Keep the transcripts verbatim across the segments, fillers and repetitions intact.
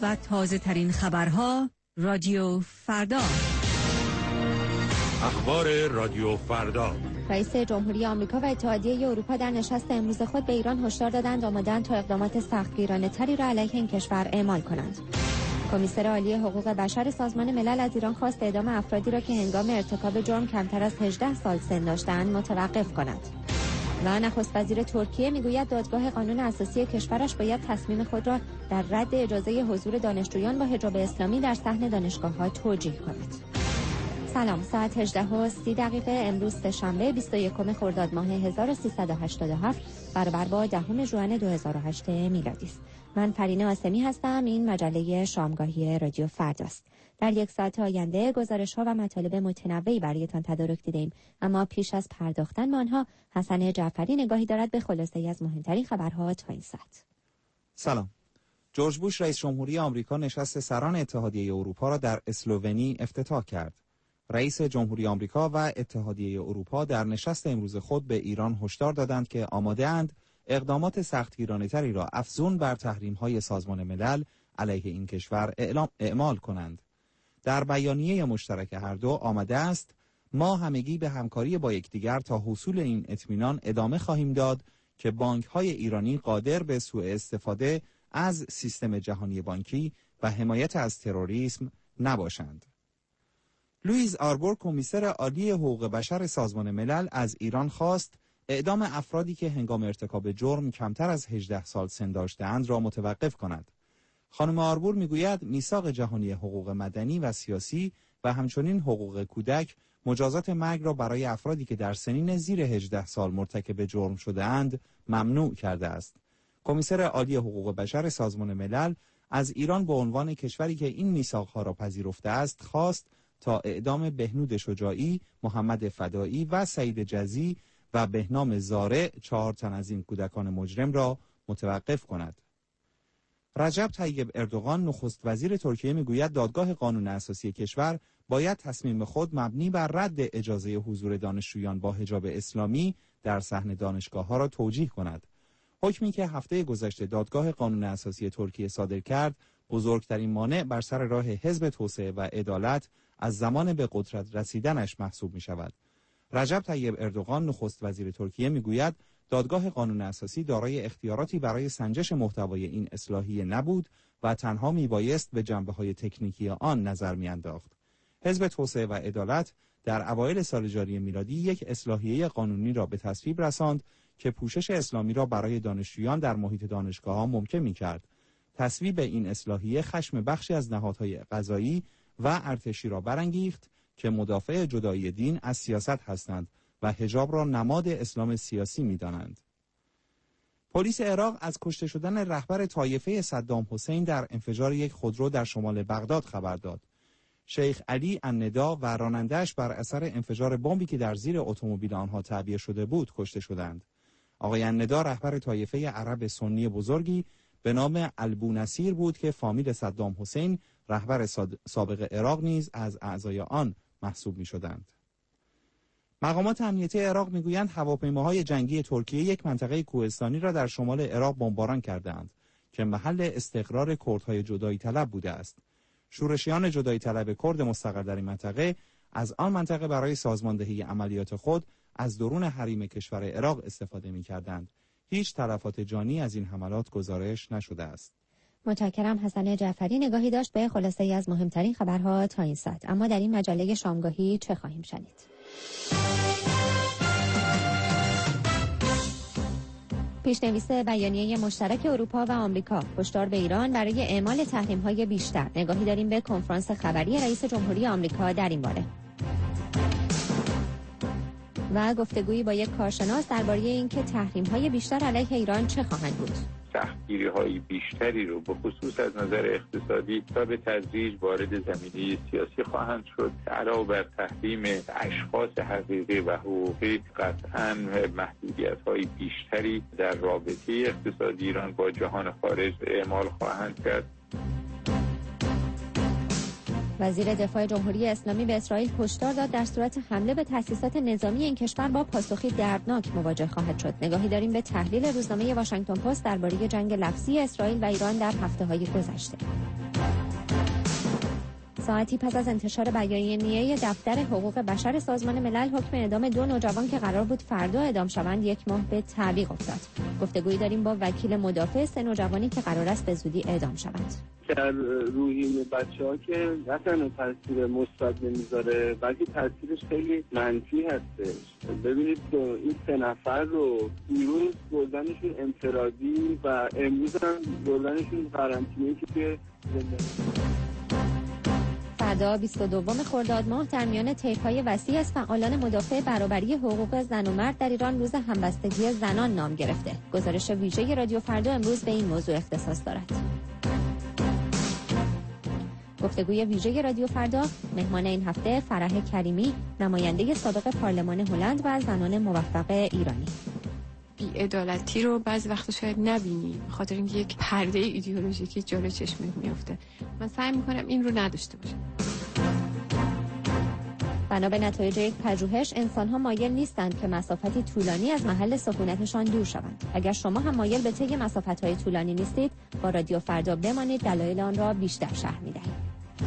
و تازه ترین خبرها رادیو فردا. اخبار رادیو فردا. رئیس جمهوری آمریکا و اتحادیه اروپا در نشست امروز خود به ایران هشدار دادند آماده‌اند تا اقدامات سختگیرانه تری را علیه این کشور اعمال کنند. کمیسر عالی حقوق بشر سازمان ملل از ایران خواست اعدام افرادی را که هنگام ارتکاب جرم کمتر از هجده سال سن داشتند متوقف کند. و نخست وزیر ترکیه میگوید دادگاه قانون اساسی کشورش باید تصمیم خود را در رد اجازه حضور دانشجویان با حجاب اسلامی در صحن دانشگاه‌ها توجیه کند. سلام، ساعت هجده و سی دقیقه امروز سه‌شنبه بیست و یکم خرداد ماه هزار و سیصد و هشتاد و هفت برابر با دهم ژوئن دو هزار و هشت میلادی است. من پرینه آسمی هستم. این مجله شامگاهی رادیو فرداست. در یک ساعت آینده گزارش‌ها و مطالب متنوعی برایتان تدارک دیده‌ایم، اما پیش از پرداختن به آنها حسن جعفری نگاهی دارد به خلاصه‌ای از مهمترین خبرها تا این ساعت. سلام. جورج بوش رئیس جمهوری آمریکا نشست سران اتحادیه اروپا را در اسلوونی افتتاح کرد. رئیس جمهوری آمریکا و اتحادیه اروپا در نشست امروز خود به ایران هشدار دادند که آماده‌اند اقدامات سختگیرانه‌تری را افزون بر تحریم‌های سازمان ملل علیه این کشور اعلام اعمال کنند. در بیانیه مشترک هر دو آمده است ما همگی به همکاری با یکدیگر تا حصول این اطمینان ادامه خواهیم داد که بانک‌های ایرانی قادر به سوء استفاده از سیستم جهانی بانکی و حمایت از تروریسم نباشند. لوئیز آربور کمیسر عالی حقوق بشر سازمان ملل از ایران خواست اعدام افرادی که هنگام ارتکاب جرم کمتر از هجده سال سن داشته‌اند را متوقف کند. خانم آربور میگوید میثاق جهانی حقوق مدنی و سیاسی و همچنین حقوق کودک مجازات مرگ را برای افرادی که در سنین زیر هجده سال مرتکب جرم شده‌اند ممنوع کرده است. کمیسر عالی حقوق بشر سازمان ملل از ایران به عنوان کشوری که این میثاق‌ها را پذیرفته است خواست تا اعدام بهنود شجاعی، محمد فدایی و سعید جزی و بهنام زارع چهار تن از این کودکان مجرم را متوقف کند. رجب طیب اردوغان نخست وزیر ترکیه میگوید دادگاه قانون اساسی کشور باید تصمیم خود مبنی بر رد اجازه حضور دانشجویان با حجاب اسلامی در صحن دانشگاه‌ها را توجیه کند. حکمی که هفته گذشته دادگاه قانون اساسی ترکیه صادر کرد بزرگترین مانع بر سر راه حزب توسعه و عدالت از زمان به قدرت رسیدنش محسوب می شود. رجب طیب اردوغان نخست وزیر ترکیه می گوید دادگاه قانون اساسی دارای اختیاراتی برای سنجش محتوای این اصلاحیه نبود و تنها می بایست به جنبه‌های تکنیکی آن نظر می انداخت. حزب توسعه و عدالت در اوایل سال جاری میلادی یک اصلاحیه قانونی را به تصویب رساند که پوشش اسلامی را برای دانشجویان در محیط دانشگاه‌ها ممکن می‌کرد. تصویب این اصلاحیه خشم بخشی از نهادهای قضایی و ارتشی را برانگیخت که مدافع جدایی دین از سیاست هستند و حجاب را نماد اسلام سیاسی می‌دانند. پلیس عراق از کشته شدن رهبر طایفه صدام حسین در انفجار یک خودرو در شمال بغداد خبر داد. شیخ علی الندا و راننده‌اش بر اثر انفجار بمبی که در زیر اتومبیل آنها تعبیه شده بود کشته شدند. آقای الندا رهبر طایفه عرب سنی بزرگی به نام البونصیر بود که فامیل صدام حسین رهبر سابق عراق نیز از اعضای آن محسوب می‌شدند. مقامات امنیتی عراق می‌گویند هواپیماهای جنگی ترکیه یک منطقه کوهستانی را در شمال عراق بمباران کردند که محل استقرار کردهای جدایی طلب بوده است. شورشیان جدایی طلب کرد مستقر در این منطقه از آن منطقه برای سازماندهی عملیات خود از درون حریم کشور عراق استفاده می‌کردند. هیچ تلفات جانی از این حملات گزارش نشده است. متشکرم. حسن جعفری نگاهی داشت به خلاصه‌ای از مهمترین خبرها تا این ساعت. اما در این مجله شامگاهی چه خواهیم شنید؟ پیشنویس بیانیه مشترک اروپا و آمریکا هشدار به ایران برای اعمال تحریم‌های بیشتر. نگاهی داریم به کنفرانس خبری رئیس جمهوری آمریکا در این باره. و گفتگویی با یک کارشناس درباره اینکه تحریم‌های بیشتر علیه ایران چه خواهند بود. سختگیری‌های بیشتری رو به خصوص از نظر اقتصادی و به تدریج وارد زمینه سیاسی خواهند شد. علاوه بر تحریم اشخاص حقیقی و حقوقی قطعاً محدودیت‌های بیشتری در رابطه اقتصادی ایران با جهان خارج اعمال خواهند کرد. وزیر دفاع جمهوری اسلامی به اسرائیل هشدار داد در صورت حمله به تأسیسات نظامی این کشور با پاسخی دردناک مواجه خواهد شد. نگاهی داریم به تحلیل روزنامه واشنگتن پست درباره جنگ لفظی اسرائیل و ایران در هفته‌های گذشته. ساعتی پس از انتشار بیانیه دفتر حقوق بشر سازمان ملل، حکم اعدام دو نوجوان که قرار بود فردا اعدام شوند یک ماه به تعویق افتاد. گفتگویی داریم با وکیل مدافع سه نوجوانی که قرار است به زودی اعدام شوند. در روحیه بچه‌ها که نه تنها تاثیر مثبت نمیذاره بلکه تاثیرش خیلی منفی هستش. ببینید این سه نفر رو دیروز بردنشون انفرادی و امروز هم بردنشون قرنطینه‌ای که توی زندانی. فردا بیست و دوم خرداد ماه در میان طیف‌های وسیع از فعالان مدافع برابری حقوق زن و مرد در ایران روز همبستگی زنان نام گرفته. گزارش ویژه رادیو فردا امروز به این موضوع اختصاص دارد. گفتگوی ویژه رادیو فردا مهمان این هفته فرح کریمی، نماینده سابق پارلمان هلند و زنان موفق ایرانی. بی‌عدالتی رو بعضی وقتا شاید نبینی به خاطر اینکه یک پرده ایدئولوژیکی جلو چشمت میفته. من سعی میکنم این رو نداشته باشم. بنا به نتایج یک پژوهش، انسان‌ها مایل نیستند که مسافتی طولانی از محل سکونتشان دور شوند. اگر شما هم مایل به طی مسافت‌های طولانی نیستید، با رادیو فردا بمانید، دلایل آن را بیشتر شرح می‌دهیم.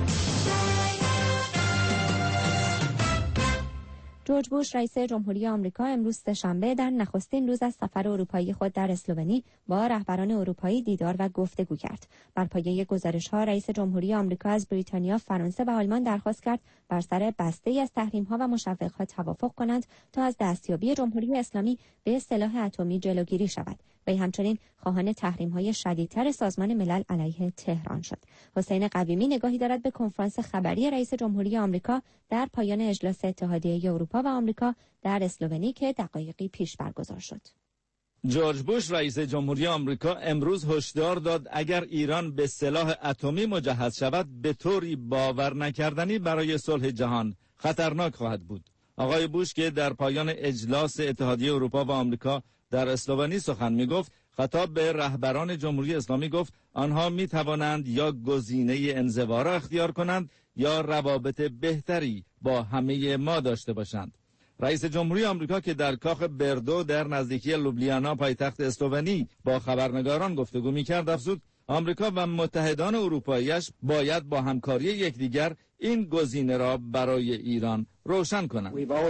جورج بوش رئیس جمهوری آمریکا امروز سه‌شنبه در نخستین روز از سفر اروپایی خود در اسلوونی با رهبران اروپایی دیدار و گفتگو کرد. بر پایه گزارش‌ها رئیس جمهوری آمریکا از بریتانیا، فرانسه و آلمان درخواست کرد بر سر بسته‌ای از تحریم‌ها و مشوق‌ها توافق کنند تا از دستیابی جمهوری اسلامی به سلاح اتمی جلوگیری شود. وی همچنین خواهان تحریم‌های شدیدتر سازمان ملل علیه تهران شد. حسین قویمی نگاهی دارد به کنفرانس خبری رئیس جمهوری آمریکا در پایان اجلاس اتحادیه اروپا و آمریکا در اسلوونی که دقایقی پیش برگزار شد. جورج بوش رئیس جمهوری آمریکا امروز هشدار داد اگر ایران به سلاح اتمی مجهز شود به طوری باور نکردنی برای صلح جهان خطرناک خواهد بود. آقای بوش که در پایان اجلاس اتحادیه اروپا و آمریکا در اسلوونی سخن می‌گفت، خطاب به رهبران جمهوری اسلامی گفت آنها می توانند یا گزینه انزوا را اختیار کنند یا روابط بهتری با همه ما داشته باشند. رئیس جمهوری آمریکا که در کاخ بردو در نزدیکی لوبلیانا پایتخت اسلوونی با خبرنگاران گفتگو می‌کرد، افزود آمریکا و متحدان اروپایی‌اش باید با همکاری یکدیگر این گزینه را برای ایران روشن کنند.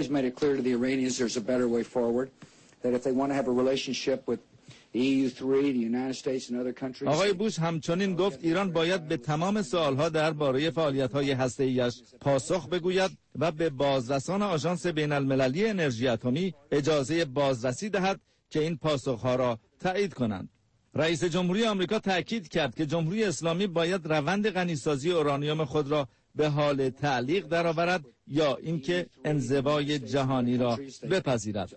آقای بوش همچنین گفت ایران باید به تمام سوالها درباره فعالیت‌های هسته‌ای‌اش پاسخ بگوید و به بازرسان آژانس بین‌المللی انرژی اتمی اجازه بازرسی دهد که این پاسخ‌ها را تایید کنند. رئیس جمهوری آمریکا تأکید کرد که جمهوری اسلامی باید روند غنیسازی اورانیوم خود را به حال تعلیق درآورد یا اینکه انزوای جهانی را بپذیرد.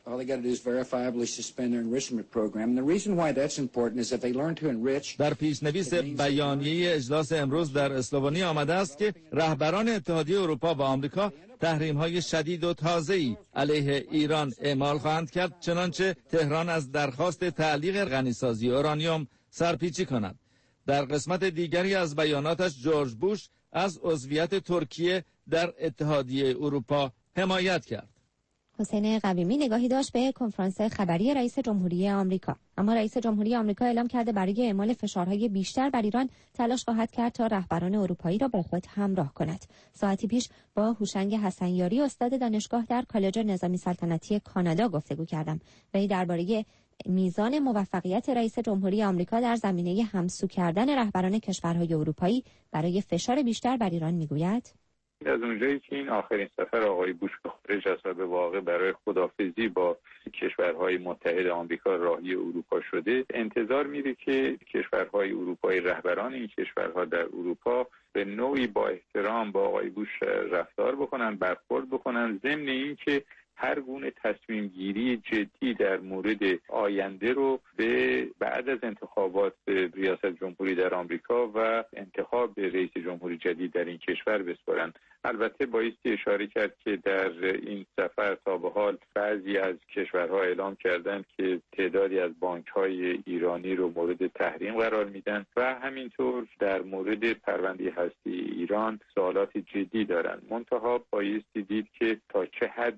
در پیشنویس بیانیه اجلاس امروز در اسلوونی آمده است که رهبران اتحادیه اروپا و آمریکا تحریم‌های شدید و تازه‌ای علیه ایران اعمال خواهند کرد، چنانچه تهران از درخواست تعلیق غنیسازی اورانیوم سرپیچی کند. در قسمت دیگری از بیاناتش جورج بوش از عضویت ترکیه در اتحادیه اروپا حمایت کرد. حسین قویمی نگاهی داشت به کنفرانس خبری رئیس جمهوری آمریکا. اما رئیس جمهوری آمریکا اعلام کرده برای اعمال فشارهای بیشتر بر ایران تلاش خواهد کرد تا رهبران اروپایی را با خود همراه کند. ساعتی پیش با هوشنگ حسنیاری، استاد دانشگاه در کالج نظامی سلطنتی کانادا گفتگو کردم. وی درباره میزان موفقیت رئیس جمهوری آمریکا در زمینه همسو کردن رهبران کشورهای اروپایی برای فشار بیشتر بر ایران میگوید: از اونجایی که این آخرین سفر آقای بوش به خارج است و به واقع برای خداحافظی با کشورهای متحد آمریکا راهی اروپا شده، انتظار میره که کشورهای اروپایی، رهبران این کشورها در اروپا به نوعی با احترام با آقای بوش رفتار بکنن، برخورد بکنن، ضمن این که هر گونه تصمیم گیری جدی در مورد آینده رو به بعد از انتخابات ریاست جمهوری در آمریکا و انتخاب رئیس جمهوری جدید در این کشور بسپارن. البته بایستی اشاره کرد که در این سفر تا به حال بعضی از کشورها اعلام کردند که تعدادی از بانک‌های ایرانی رو مورد تحریم قرار میدن و همینطور در مورد پرونده هستی ایران سوالات جدی دارند. منتها بایستی دید که تا چه حدی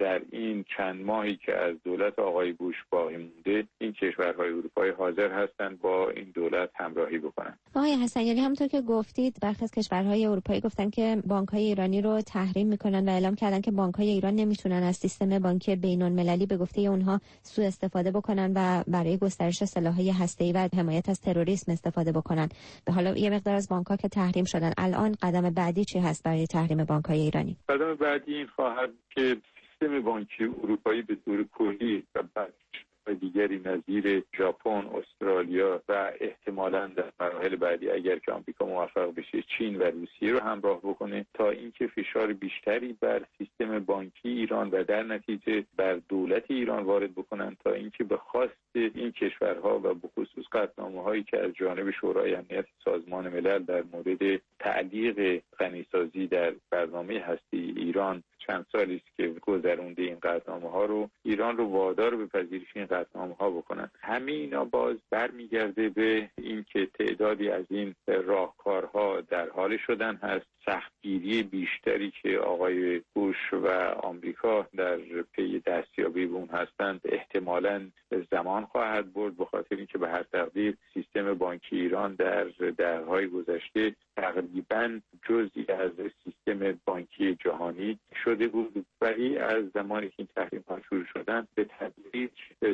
در این چند ماهی که از دولت آقای بوش باقی مونده این کشورهای اروپایی حاضر هستند با این دولت همراهی بکنند. آقای حسنیاری، همونطور که گفتید برخی از کشورهای اروپایی گفتن که بانک‌های ایرانی رو تحریم میکنن و اعلام کردن که بانک‌های ایران نمیتونن از سیستم بانکی بین‌المللی به گفته اونها سوء استفاده بکنن و برای گسترش سلاح‌های هسته‌ای و حمایت از تروریسم استفاده بکنن. به حالا یه مقدار از بانک‌ها که تحریم شدن، الان قدم بعدی چی هست برای تحریم بانک‌های ایرانی؟ قدم بعدی این خواهد که سیستم بانکی اروپایی به طور کلی و بعد و دیگری نظیر ژاپن، استرالیا و احتمالاً در مراحل بعدی اگر که آمریکا موفق بشه چین و روسیه رو همراه بکنه تا اینکه فشار بیشتری بر سیستم بانکی ایران و در نتیجه بر دولت ایران وارد بکنن تا اینکه به خواست این کشورها و به خصوص قطعنامه‌هایی که از جانب شورای امنیت سازمان ملل در مورد تعلیق غنیسازی در برنامه هستی ایران چند سالی است که گذرونده این قطعنامه‌ها رو ایران رو وادار به پذیرش این قطعنامه‌ها بکنن. همه اینا باز برمیگرده به اینکه تعدادی از این راهکارها در حال شدن هست. سختگیری بیشتری که آقای بوش و آمریکا در پی دستیابی به اون هستند احتمالاً زمان خواهد برد، به خاطر اینکه به هر تقدیر سیستم بانکی ایران در دهه‌های گذشته تقریباً جزئی از سیستم بانکی جهانی شده بود، ولی از زمانی که این تحریم‌ها شروع شدن به تدریج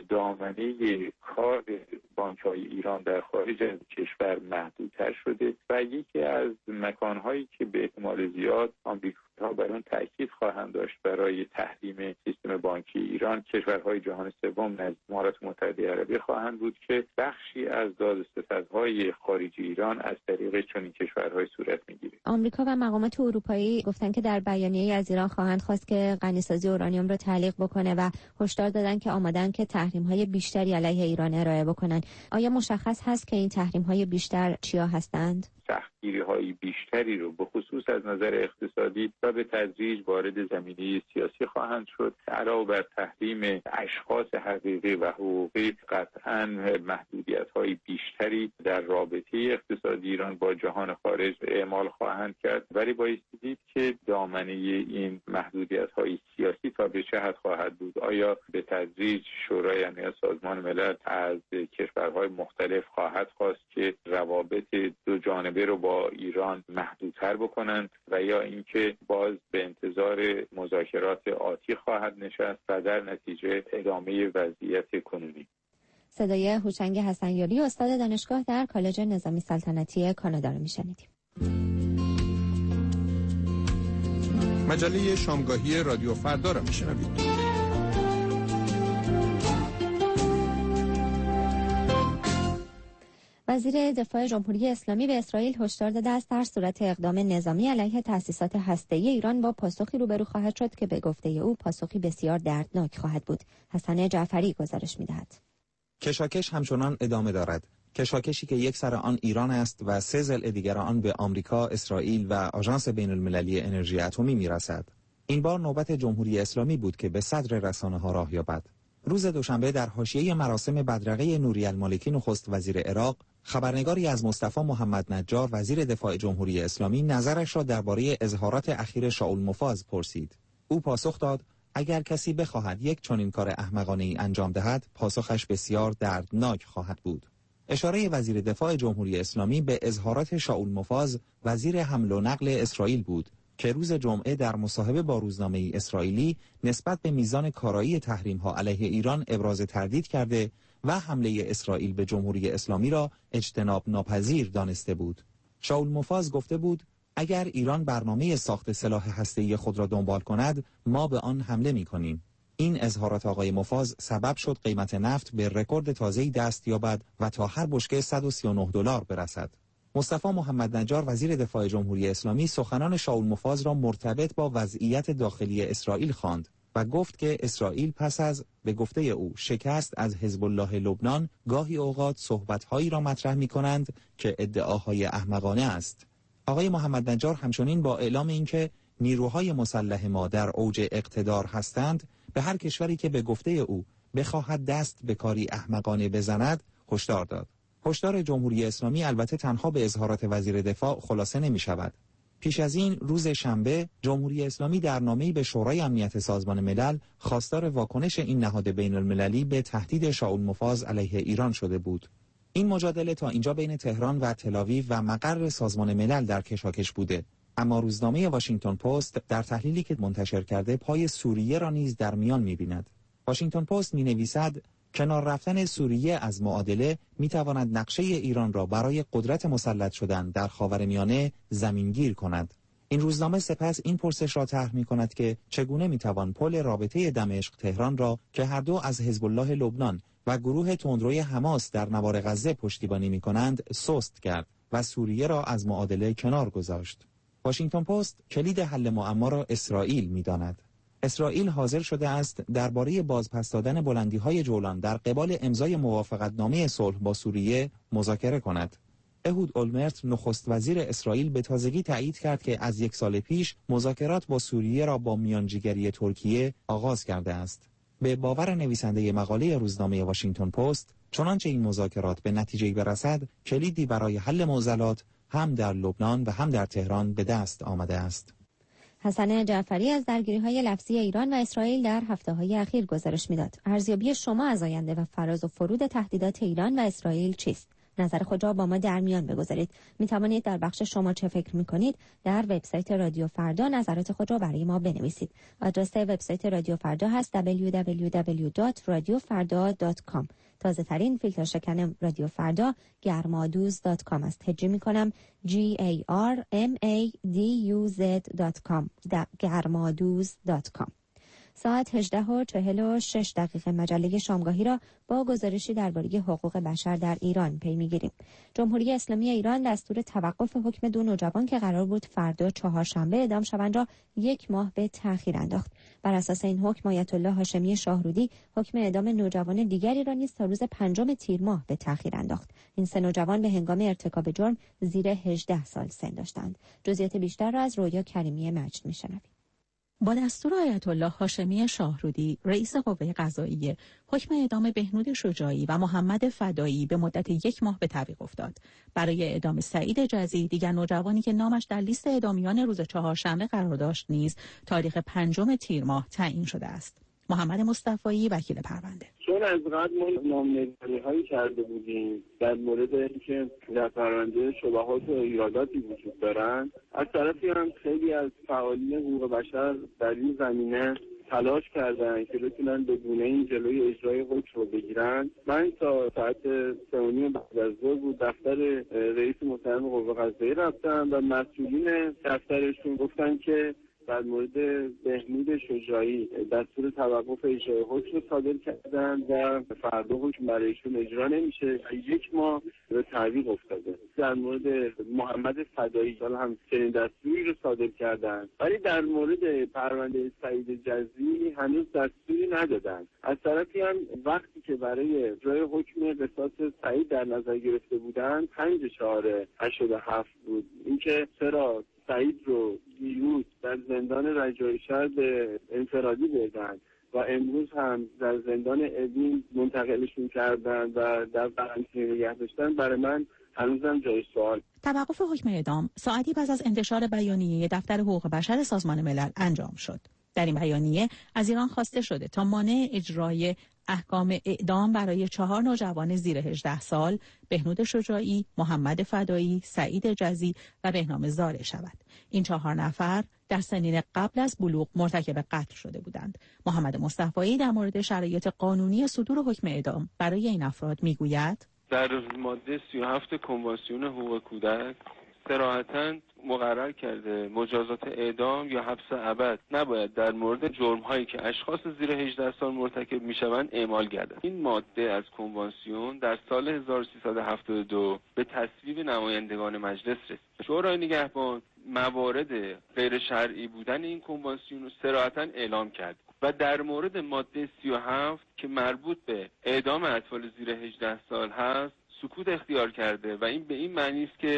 دامنه کار بانک‌های ایران در خارج از کشور محدودتر شده و یکی از مکان‌هایی که به احتمال زیاد آمریکاها بر آن تأکید خواهند داشت برای تحریم سیستم بانکی ایران کشورهای جهان سوم نظیر امارات متحده عربی خواهند بود که بخشی از دادوستدهای خارجی ایران از طریق چنین کشورهای صورت می‌گیره. آمریکا و مقامات اروپایی گفتن که در بیانیه‌ای از ایران خواهند خواست که غنیسازی اورانیوم رو تعلیق بکنه و هشدار دادن که آمادن که تحریم‌های بیشتری علیه ایران ارائه بکنن. آیا مشخص هست که این تحریم‌های بیشتر چیا هستند؟ سختگیری‌های بیشتری رو به خصوص از نظر اقتصادی و به تدریج وارد زمینه سیاسی خواهند شد. علاوه بر تحریم اشخاص حقیقی و حقوقی قطعاً محدودیت‌های بیشتری در رابطه اقتصادی ایران با جهان خارج اعمال خواهند کرد، ولی بایستی دید که دامنه این محدودیت‌های سیاسی تا به چه حد خواهد بود. آیا به تدریج شورای امنیت سازمان ملل از کشورهای مختلف خواهد خواست که روابط دو جانبه رو با ایران محدودتر بکنند و یا اینکه باز به انتظار مذاکرات آتی خواهد نشست و در نتیجه ادامه وضعیت کنونی؟ صدای هوشنگ حسنیاری، استاد دانشگاه در کالج نظامی سلطنتی کانادا رو میشنیدیم. مجله شامگاهی رادیو فردا را میشنوید. وزیر دفاع جمهوری اسلامی به اسرائیل هشدار داده است در صورت اقدام نظامی علیه تأسیسات هسته‌ای ایران با پاسخی روبرو خواهد شد که به گفته او پاسخی بسیار دردناک خواهد بود. حسن جعفری گزارش می‌دهد. کشاکش همچنان ادامه دارد. کشاکشی که یک سر آن ایران است و سه ضلع دیگر آن به آمریکا، اسرائیل و آژانس بین‌المللی انرژی اتمی می‌رسد. این بار نوبت جمهوری اسلامی بود که به صدر رسانه‌ها راه یابد. روز دوشنبه در حاشیه مراسم بدرقه نوری المالکی نخست وزیر عراق، خبرنگاری از مصطفی محمد نجار وزیر دفاع جمهوری اسلامی نظرش را درباره اظهارات اخیر شاول مفاز پرسید. او پاسخ داد اگر کسی بخواهد یک چنین کار احمقانه ای انجام دهد، پاسخش بسیار دردناک خواهد بود. اشاره وزیر دفاع جمهوری اسلامی به اظهارات شاول مفاز وزیر حمل و نقل اسرائیل بود که روز جمعه در مصاحبه با روزنامه اسرائیلی نسبت به میزان کارایی تحریم‌ها علیه ایران ابراز تردید کرده و حمله اسرائیل به جمهوری اسلامی را اجتناب ناپذیر دانسته بود. شاول مفاز گفته بود اگر ایران برنامه ساخت سلاح هسته‌ای خود را دنبال کند، ما به آن حمله می‌کنیم. این اظهارات آقای مفاز سبب شد قیمت نفت به رکورد تازه‌ای دست یابد و تا هر بشکه صد و سی و نه دلار برسد. مصطفی محمد نجار وزیر دفاع جمهوری اسلامی سخنان شاول مفاز را مرتبط با وضعیت داخلی اسرائیل خواند و گفت که اسرائیل پس از به گفته او شکست از حزب الله لبنان گاهی اوقات صحبت‌هایی را مطرح می‌کنند که ادعاهای احمقانه است. آقای محمد نجار همچنین با اعلام اینکه نیروهای مسلح ما در اوج اقتدار هستند، به هر کشوری که به گفته او بخواهد دست به کاری احمقانه بزند هشدار داد. هشدار جمهوری اسلامی البته تنها به اظهارات وزیر دفاع خلاصه نمی شود. پیش از این روز شنبه جمهوری اسلامی در نامه‌ای به شورای امنیت سازمان ملل خواستار واکنش این نهاد بین المللی به تهدید شاول مفاز علیه ایران شده بود. این مجادله تا اینجا بین تهران و تل‌آویو و مقر سازمان ملل در کشاکش بوده، اما روزنامه واشنگتن پست در تحلیلی که منتشر کرده پای سوریه را نیز در میان می‌بیند. واشنگتن پست می‌نویسد کنار رفتن سوریه از معادله می‌تواند نقشه ایران را برای قدرت مسلط شدن در خاورمیانه زمینگیر کند. این روزنامه سپس این پرسش را طرح می‌کند که چگونه می‌توان پل رابطه دمشق تهران را که هر دو از حزب الله لبنان و گروه تندروی حماس در نوار غزه پشتیبانی می‌کنند سست کرد و سوریه را از معادله کنار گذاشت. واشنگتن پست کلید حل معما را اسرائیل می‌داند. اسرائیل حاضر شده است درباره بازپس دادن بلندی‌های جولان در قبال امضای موافقتنامه صلح با سوریه مذاکره کند. اهود اولمرت نخست وزیر اسرائیل به تازگی تایید کرد که از یک سال پیش مذاکرات با سوریه را با میانجیگری ترکیه آغاز کرده است. به باور نویسنده مقاله روزنامه واشنگتن پست، چنانچه این مذاکرات به نتیجه برسد، کلیدی برای حل معضلات هم در لبنان و هم در تهران به دست آمده است. حسن جعفری از درگیری‌های لفظی ایران و اسرائیل در هفته‌های اخیر گزارش می‌داد. ارزیابی شما از آینده و فراز و فرود تهدیدات ایران و اسرائیل چیست؟ نظر خود را با ما در میان بگذارید. می توانید در بخش شما چه فکر می کنید در وبسایت رادیو فردا نظرات خود را برای ما بنویسید. آدرس وبسایت رادیو فردا هست دبلیو دبلیو دبلیو دات رادیو فردا دات کام. تازه ترین فیلتر شکن رادیو فردا گرمادوز دات کام است. هجی می کنم جی ای آر ام ای دی یو زد دات کام گرمادوز دات کام. ساعت هجده و چهل و شش دقیقه مجله شامگاهی را با گزارشی درباره حقوق بشر در ایران پی می‌گیریم. جمهوری اسلامی ایران دستور توقف حکم دو نوجوان که قرار بود فردا چهارشنبه اعدام شوند را یک ماه به تأخیر انداخت. بر اساس این حکم آیت الله هاشمی شاهرودی حکم اعدام نوجوان دیگری را نیز تا روز پنجم تیر ماه به تأخیر انداخت. این سه نوجوان به هنگام ارتکاب جرم زیر هجده سال سن داشتند. جزئیات بیشتر را از رویا کریمی مجد می‌شنویم. با دستور آیت الله هاشمی شاهرودی رئیس قوه قضاییه حکم اعدام بهنود شجاعی و محمد فدایی به مدت یک ماه به تعویق افتاد. برای اعدام سعید جزی دیگر نوجوانی که نامش در لیست اعدامیان روز چهارشنبه قرار داشت نیز تاریخ پنجم تیر ماه تعیین شده است. محمد مصطفی وکیل پرونده: چون از قبل ما نامنگاری هایی کرده بودیم در مورد اینکه در پرونده شبهات و ایراداتی وجود دارند، از طرفی هم خیلی از فعالین حقوق بشر در این زمینه تلاش کردن که بتونن به گونه این جلوی اجرای حکم رو بگیرن. من تا ساعت سه و نیم بعد از ظهر بود دفتر رئیس محترم قوه قضاییه رفتم و مسئولین دفترشون گفتن که در مورد بهنود شجاعی دستور توقف اجرای حکم رو صادر کردن و فردا حکم برایشون اجرا نمیشه، یک ماه به تعویق افتاده. در مورد محمد فدایی هم چنین دستوری رو صادر کردن، ولی در مورد پرونده سعید جزی هنوز دستوری ندادن. از طرفی هم وقتی که برای اجرای حکم قصاص سعید در نظر گرفته بودن پنج چهار هشتاد و هفت بود. اینکه چرا سعید رو دیروز در زندان رجایی شهر به انفرادی بردن و امروز هم در زندان اوین منتقلشون کردن و در قرنطینه نگه داشتن، برای من هنوزم جای سوال. توقف حکم اعدام ساعتی پس از انتشار بیانیه دفتر حقوق بشر سازمان ملل انجام شد. در این بیانیه از ایران خواسته شده تا مانع اجرای احکام اعدام برای چهار نوجوان زیر هجده سال، بهنود شجاعی، محمد فدایی، سعید جزی و بهنام زاره شود. این چهار نفر در سنین قبل از بلوغ مرتکب قتل شده بودند. محمد مصطفی در مورد شرایط قانونی صدور حکم اعدام برای این افراد میگوید: در ماده سی و هفت کنوانسیون حقوق کودک صراحتاً مقرر کرده مجازات اعدام یا حبس ابد نباید در مورد جرم‌هایی که اشخاص زیر هجده سال مرتکب می‌شوند اعمال گردد. این ماده از کنوانسیون در سال هزار و سیصد و هفتاد و دو به تصویب نمایندگان مجلس رسید. شورای نگهبان موارد غیر شرعی بودن این کنوانسیون رو صراحتاً اعلام کرد و در مورد ماده سی و هفت که مربوط به اعدام اطفال زیر هجده سال هست سکوت اختیار کرده و این به این معنی است که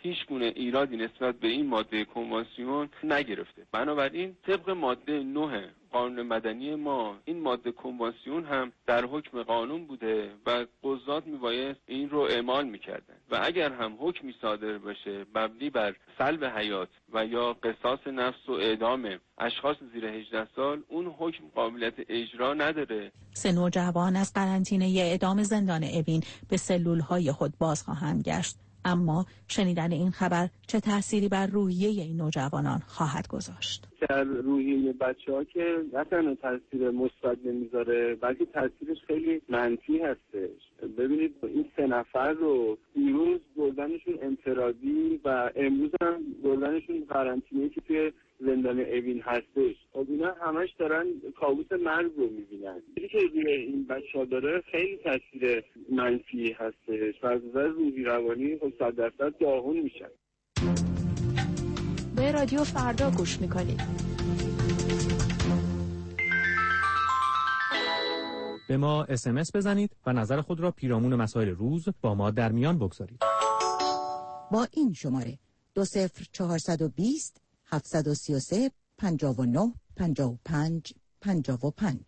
هیچ گونه ایرادی نسبت به این ماده کنوانسیون نگرفته. بنابراین طبق ماده نه قانون مدنی ما این ماده کنوانسیون هم در حکم قانون بوده و قضات میبایست این رو اعمال میکردن و اگر هم حکمی صادر بشه مبنی بر سلب حیات و یا قصاص نفس و اعدام اشخاص زیر هجده سال، اون حکم قابلیت اجرا نداره. سه نوجوان از قرنطینه اعدام زندان اوین به سلولهای خود باز خواهند گشت. اما شنیدن این خبر چه تأثیری بر روحیه این نوجوانان خواهد گذاشت؟ در روحیه بچه‌ها که نه تنها تاثیر مثبت نمیذاره بلکه تاثیرش خیلی منفی هستش. ببینید این سه نفر رو دیروز بردنشون انفرادی و امروز هم بردنشون قرنطینه‌ای که توی زندان اوین هستش. خب اینا همش دارن کابوس مرگ رو میبینن. چیزی که روی این بچه‌ها داره خیلی تاثیر منفی هستش و از نظر روحی روانی خب صد درصد داغون میشن. به رادیو فردا گوش میکنید. به ما اس ام اس بزنید و نظر خود را پیرامون مسائل روز با ما در میان بگذارید. با این شماره دو صفر چهارصد و بیست هفتصد و سی و سه پنجاه و نه پنجاه و پنج پنجاه و پنج.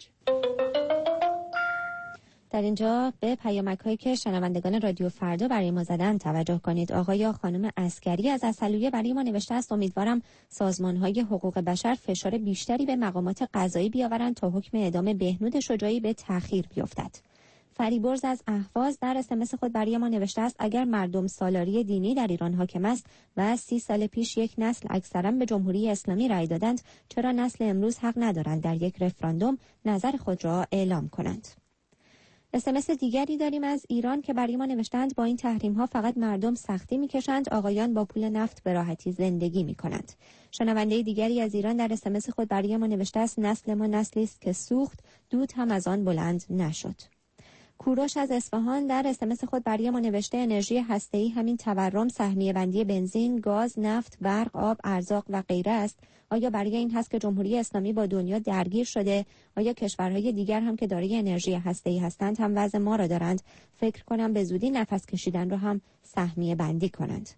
در اینجا به پیامک هایی که شنوندگان رادیو فردا برای ما زدن توجه کنید. آقای یا خانم عسکری از اصلویه برای ما نوشته است: امیدوارم سازمان های حقوق بشر فشار بیشتری به مقامات قضایی بیاورند تا حکم اعدام بهنود شجاعی به تأخیر بیفتد. فریبرز از اهواز در اسمس خود برای ما نوشته است: اگر مردم سالاری دینی در ایران حاکم است و سی سال پیش یک نسل اکثرا به جمهوری اسلامی رأی دادند، چرا نسل امروز حق ندارند در یک رفراندوم نظر خود را اعلام کنند؟ اسمس دیگری داریم از ایران که برای ما نوشتند: با این تحریم ها فقط مردم سختی میکشند، آقایان با پول نفت به راحتی زندگی میکنند. شنونده دیگری از ایران در اسمس خود برای ما نوشته است: نسل ما نسلی است که سوخت، دود هم از آن بلند نشد. کوروش از اصفهان در اسمس خود برای ما نوشته: انرژی هسته‌ای همین تورم، سهمیه بندی بنزین، گاز، نفت، برق، آب، ارزاق و غیره است. آیا برای این هست که جمهوری اسلامی با دنیا درگیر شده؟ آیا کشورهای دیگر هم که دارای انرژی هسته‌ای هستند هم وضع ما را دارند؟ فکر کنم به زودی نفس کشیدن را هم سهمیه بندی کنند.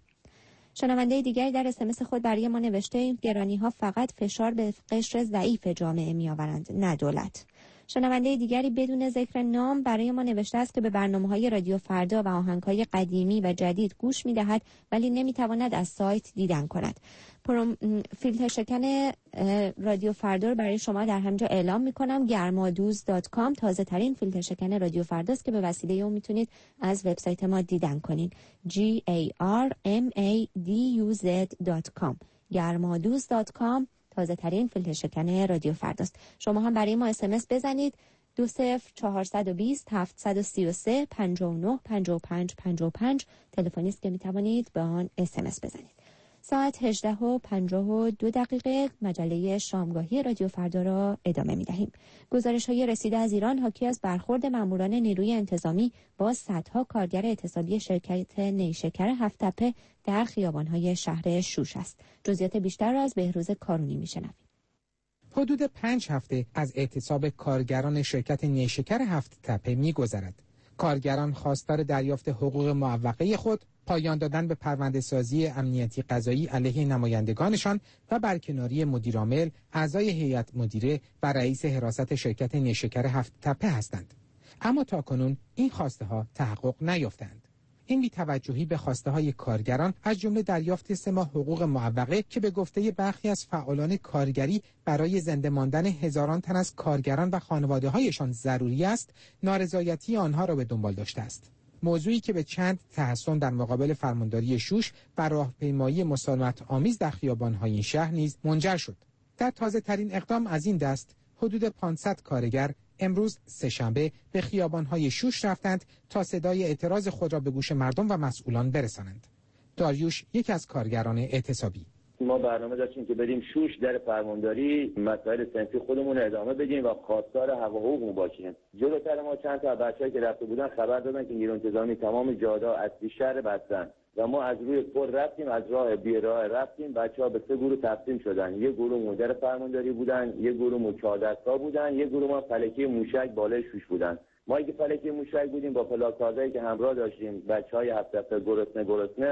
شنونده دیگری در اسمس خود برای ما نوشته: این گرانی‌ها فقط فشار به قشر ضعیف جامعه می‌آورند، نه دولت. شنونده دیگری بدون ذکر نام برای ما نوشته است که به برنامه‌های رادیو فردا و آهنگ‌های قدیمی و جدید گوش می‌دهد ولی نمی‌تواند از سایت دیدن کند. پروم... فیلتر شکن رادیو فردا رو برای شما در همینجا اعلام می‌کنم. گرمادوز دات کام تازه ترین فیلتر شکن رادیو فردا است که به وسیله اون میتونید از وبسایت ما دیدن کنین. جی ای آر ام ای دی یو زد دات کام گرمادوز دات کام تازه ترین فیلتر شکن رادیو فرداست. شما هم برای ما اس ام اس بزنید: دو صفر چهارصد و بیست هفتصد و سی و سه پنجاه و نه پنجاه و پنج پنجاه و پنج تلفنی است که میتوانید به آن اس ام اس بزنید. ساعت هجده و پنجاه و دو دقیقه مجله شامگاهی رادیو فردا را ادامه می‌دهیم. گزارش‌های رسیده از ایران حاکی از برخورد ماموران نیروی انتظامی با صدها کارگر اعتصابی شرکت نیشکر هفت‌تپه در خیابان‌های شهر شوش است. جزئیات بیشتر را از بهروز کارونی می‌شنویم. حدود پنج هفته از اعتصاب کارگران شرکت نیشکر هفت‌تپه می‌گذرد. کارگران خواستار دریافت حقوق معوقه خود، پایان دادن به پرونده سازی امنیتی قضایی علیه نمایندگانشان و برکناری مدیرعامل، اعضای هیئت مدیره و رئیس حراست شرکت نیشکر هفت‌تپه هستند. اما تاکنون این خواسته ها تحقق نیافتند. این بی‌توجهی به خواسته های کارگران از جمله دریافت سه ماه حقوق معوقه که به گفته برخی از فعالان کارگری برای زنده ماندن هزاران تن از کارگران و خانواده هایشان ضروری است، نارضایتی آنها را به دنبال داشته است. موضوعی که به چند تحسن در مقابل فرمانداری شوش و راهپیمایی مسالمت آمیز در خیابان‌های این شهر نیز منجر شد. در تازه ترین اقدام از این دست، حدود پانصد کارگر امروز سه‌شنبه به خیابان‌های شوش رفتند تا صدای اعتراض خود را به گوش مردم و مسئولان برسانند. داریوش یکی از کارگران اعتصابی: ما برنامه داشتیم که بریم شوش در فرمانداری مسائل صنفی خودمون رو ادامه بدیم و خواستار حق و حقوق باشیم. جلوتر ما چند تا بچه‌ای که رفته بودن خبر دادن که نیروی انتظامی تمام جادا اصلی شهر بستن و ما از روی پل رفتیم، از راه بی راه رفتیم. بچه‌ها به سه گروه تقسیم شدن. یک گروه مدیر فرمانداری بودن، یک گروه مچادستا بودن، یک گروه ما فلکه موشک بالای شوش بودن. ما که فلکه موشک بودیم با پلاکاردایی که همراه داشتیم، بچه‌های هفت هفته گرسنه گرسنه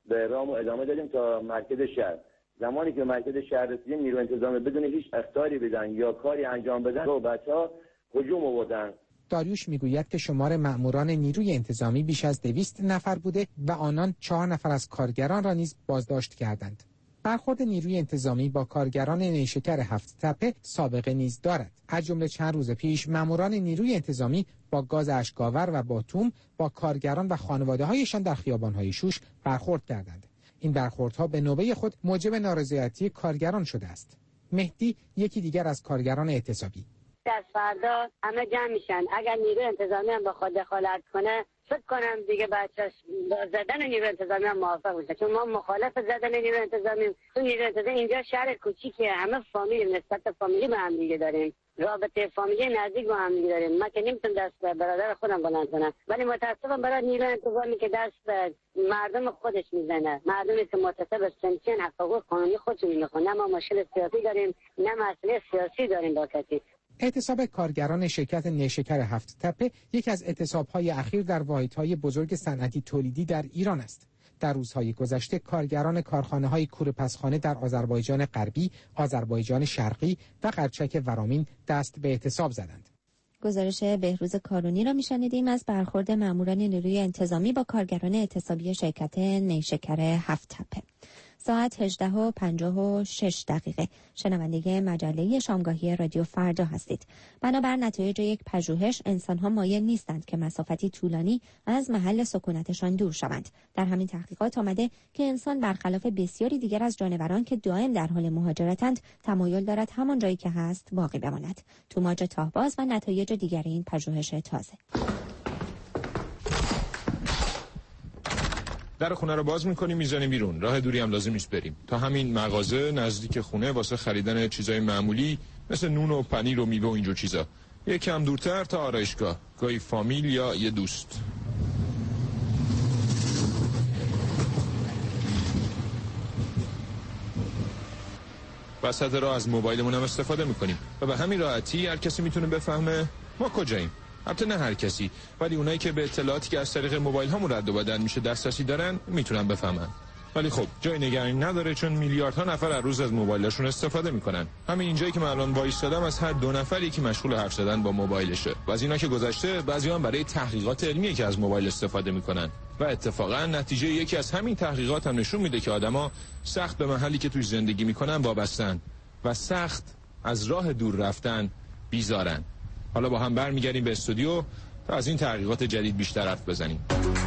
به رامو ادامه دادیم تا مرکز شهر. زمانی که مرکز شهر رسیدیم نیرو انتظامی بدون هیچ اخطاری بدن یا کاری انجام بدن و بچه‌ها هجوم آوردن. داریوش میگوید که شمار مأموران نیروی انتظامی بیش از دویست نفر بوده و آنان چهار نفر از کارگران را نیز بازداشت کردند. برخورد نیروی انتظامی با کارگران نیشکر هفت تپه سابقه نیز دارد. از جمله چند روز پیش مأموران نیروی انتظامی با گاز اشک‌آور و با توم با کارگران و خانواده‌هایشان در خیابان‌های شوش برخورد کردند. این برخوردها به نوبه خود موجب نارضایتی کارگران شده است. مهدی یکی دیگر از کارگران اعتصابی: از فردا همه جمع میشن، اگر نیروی انتظامی هم با خود دخالت کنه فکر کنم دیگه بچه‌اش با زدن نیروی انتظامی هم موافق میشه، چون ما مخالف زدن نیروی انتظامی. تو نیروی انتظامی اینجا شهر کوچیکه، همه فامیل، نسبت فامیلی با هم دیگه داریم، رابطه فامیلی نزدیک با هم دیگه داریم. من که نمیتونم دست به برادر خودم بلند کنم، ولی متاسفم برای نیروی انتظامی که دست به مردم خودش میزنه، مردمی که متصل به سنتین حقوق قانونی خودشون میخونه. نه ما مشکل سیاسی داریم نه مسئله سیاسی داریم با کسی. اعتصاب کارگران شرکت نیشکر هفت تپه یکی از اعتصاب‌های اخیر در واحدهای بزرگ صنعتی تولیدی در ایران است. در روزهای گذشته کارگران کارخانه‌های کوره‌پسخانه در آذربایجان غربی، آذربایجان شرقی و قرچک ورامین دست به اعتصاب زدند. گزارش بهروز کارونی را می‌شنیدیم از برخورد ماموران نیروی انتظامی با کارگران اعتصابی شرکت نیشکر هفت تپه. ساعت هجده و پنجاه و شش دقیقه. شنونده مجله شامگاهی رادیو فردا هستید. بنابر نتایج یک پژوهش انسان‌ها مایل نیستند که مسافتی طولانی از محل سکونتشان دور شوند. در همین تحقیقات آمده که انسان برخلاف بسیاری دیگر از جانوران که دائم در حال مهاجرتند تمایل دارد همان جایی که هست باقی بماند. توماج تاهباز و نتایج دیگر این پژوهش تازه. در خونه رو باز می‌کنیم می‌زنیم بیرون. راه دوری هم لازم نیست بریم. تا همین مغازه نزدیک خونه واسه خریدن چیزای معمولی مثل نون و پنیر و میوه و اینجور چیزا. یکم دورتر تا آرایشگاه، گاهی فامیل یا یه دوست. وسط راه از موبایلمون هم استفاده می‌کنیم و به همین راحتی هر کسی می‌تونه بفهمه ما کجاییم. البته نه هر کسی، ولی اونایی که به اطلاعاتی که از طریق موبایل هامون رد و بدل میشه دسترسی دارن میتونن بفهمن. ولی خب جای نگرانی نداره، چون میلیاردها نفر هر روز از موبایلشون استفاده میکنن. همین اینجایی که من الان وایسادم از هر دو نفر یکی مشغول حرف زدن با موبایلشه. و از اینا که گذشته بعضی‌ها برای تحقیقات علمی که از موبایل استفاده میکنن. و اتفاقا نتیجه یکی از همین تحقیقات هم نشون میده که آدما سخت به محلی که توش زندگی میکنن وابستن و سخت از راه دور رفتن بیزارن. حالا با هم برمیگردیم به استودیو تا از این تحقیقات جدید بیشتر حرف بزنیم.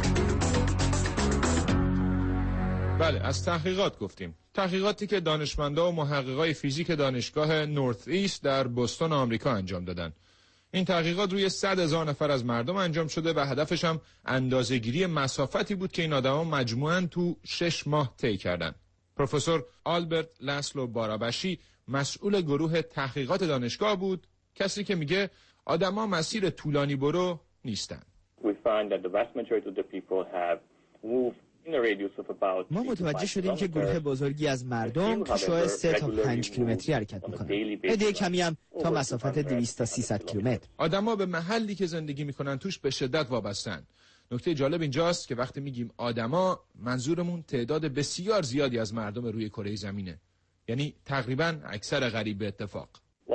بله، از تحقیقات گفتیم. تحقیقاتی که دانشمندا و محققای فیزیک دانشگاه نورث ایست در بوستون آمریکا انجام دادن. این تحقیقات روی صد هزار نفر از مردم انجام شده و هدفش هم اندازه‌گیری مسافتی بود که این آدما مجموعاً تو شش ماه طی کردن. پروفسور آلبرت لاسلو بارابشی مسئول گروه تحقیقات دانشگاه بود، کسی که میگه آدما مسیر طولانی برو نیستن. ما متوجه شدیم که گروه بزرگی از مردم تو شعاع سه تا پنج کیلومتری حرکت میکنن. عده کمی هم تا مسافت دویست تا سیصد کیلومتر. آدما به محلی که زندگی میکنن توش به شدت وابستن. نکته جالب اینجاست که وقتی میگیم آدما منظورمون تعداد بسیار زیادی از مردم روی کره زمینه. یعنی تقریبا اکثر غریب به اتفاق.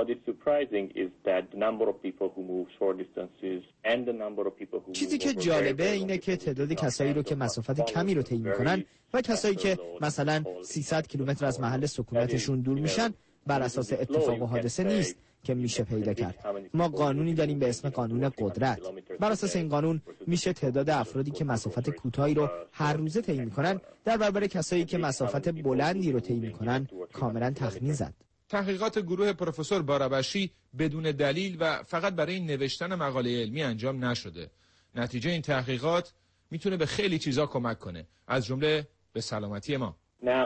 چیزی که جالبه اینه که تعداد کسایی رو که مسافت کمی رو طی میکنن و کسایی که مثلا سیصد کیلومتر از محل سکونتشون دور میشن بر اساس اتفاق و حادثه نیست که میشه پیدا کرد. ما قانونی داریم به اسم قانون قدرت. بر اساس این قانون میشه تعداد افرادی که مسافت کوتاهی رو هر روزه طی میکنن در برابر کسایی که مسافت بلندی رو طی میکنن کاملا تخمین زد. تحقیقات گروه پروفسور بارابشی بدون دلیل و فقط برای نوشتن مقاله علمی انجام نشده. نتیجه این تحقیقات میتونه به خیلی چیزا کمک کنه، از جمله به سلامتی ما.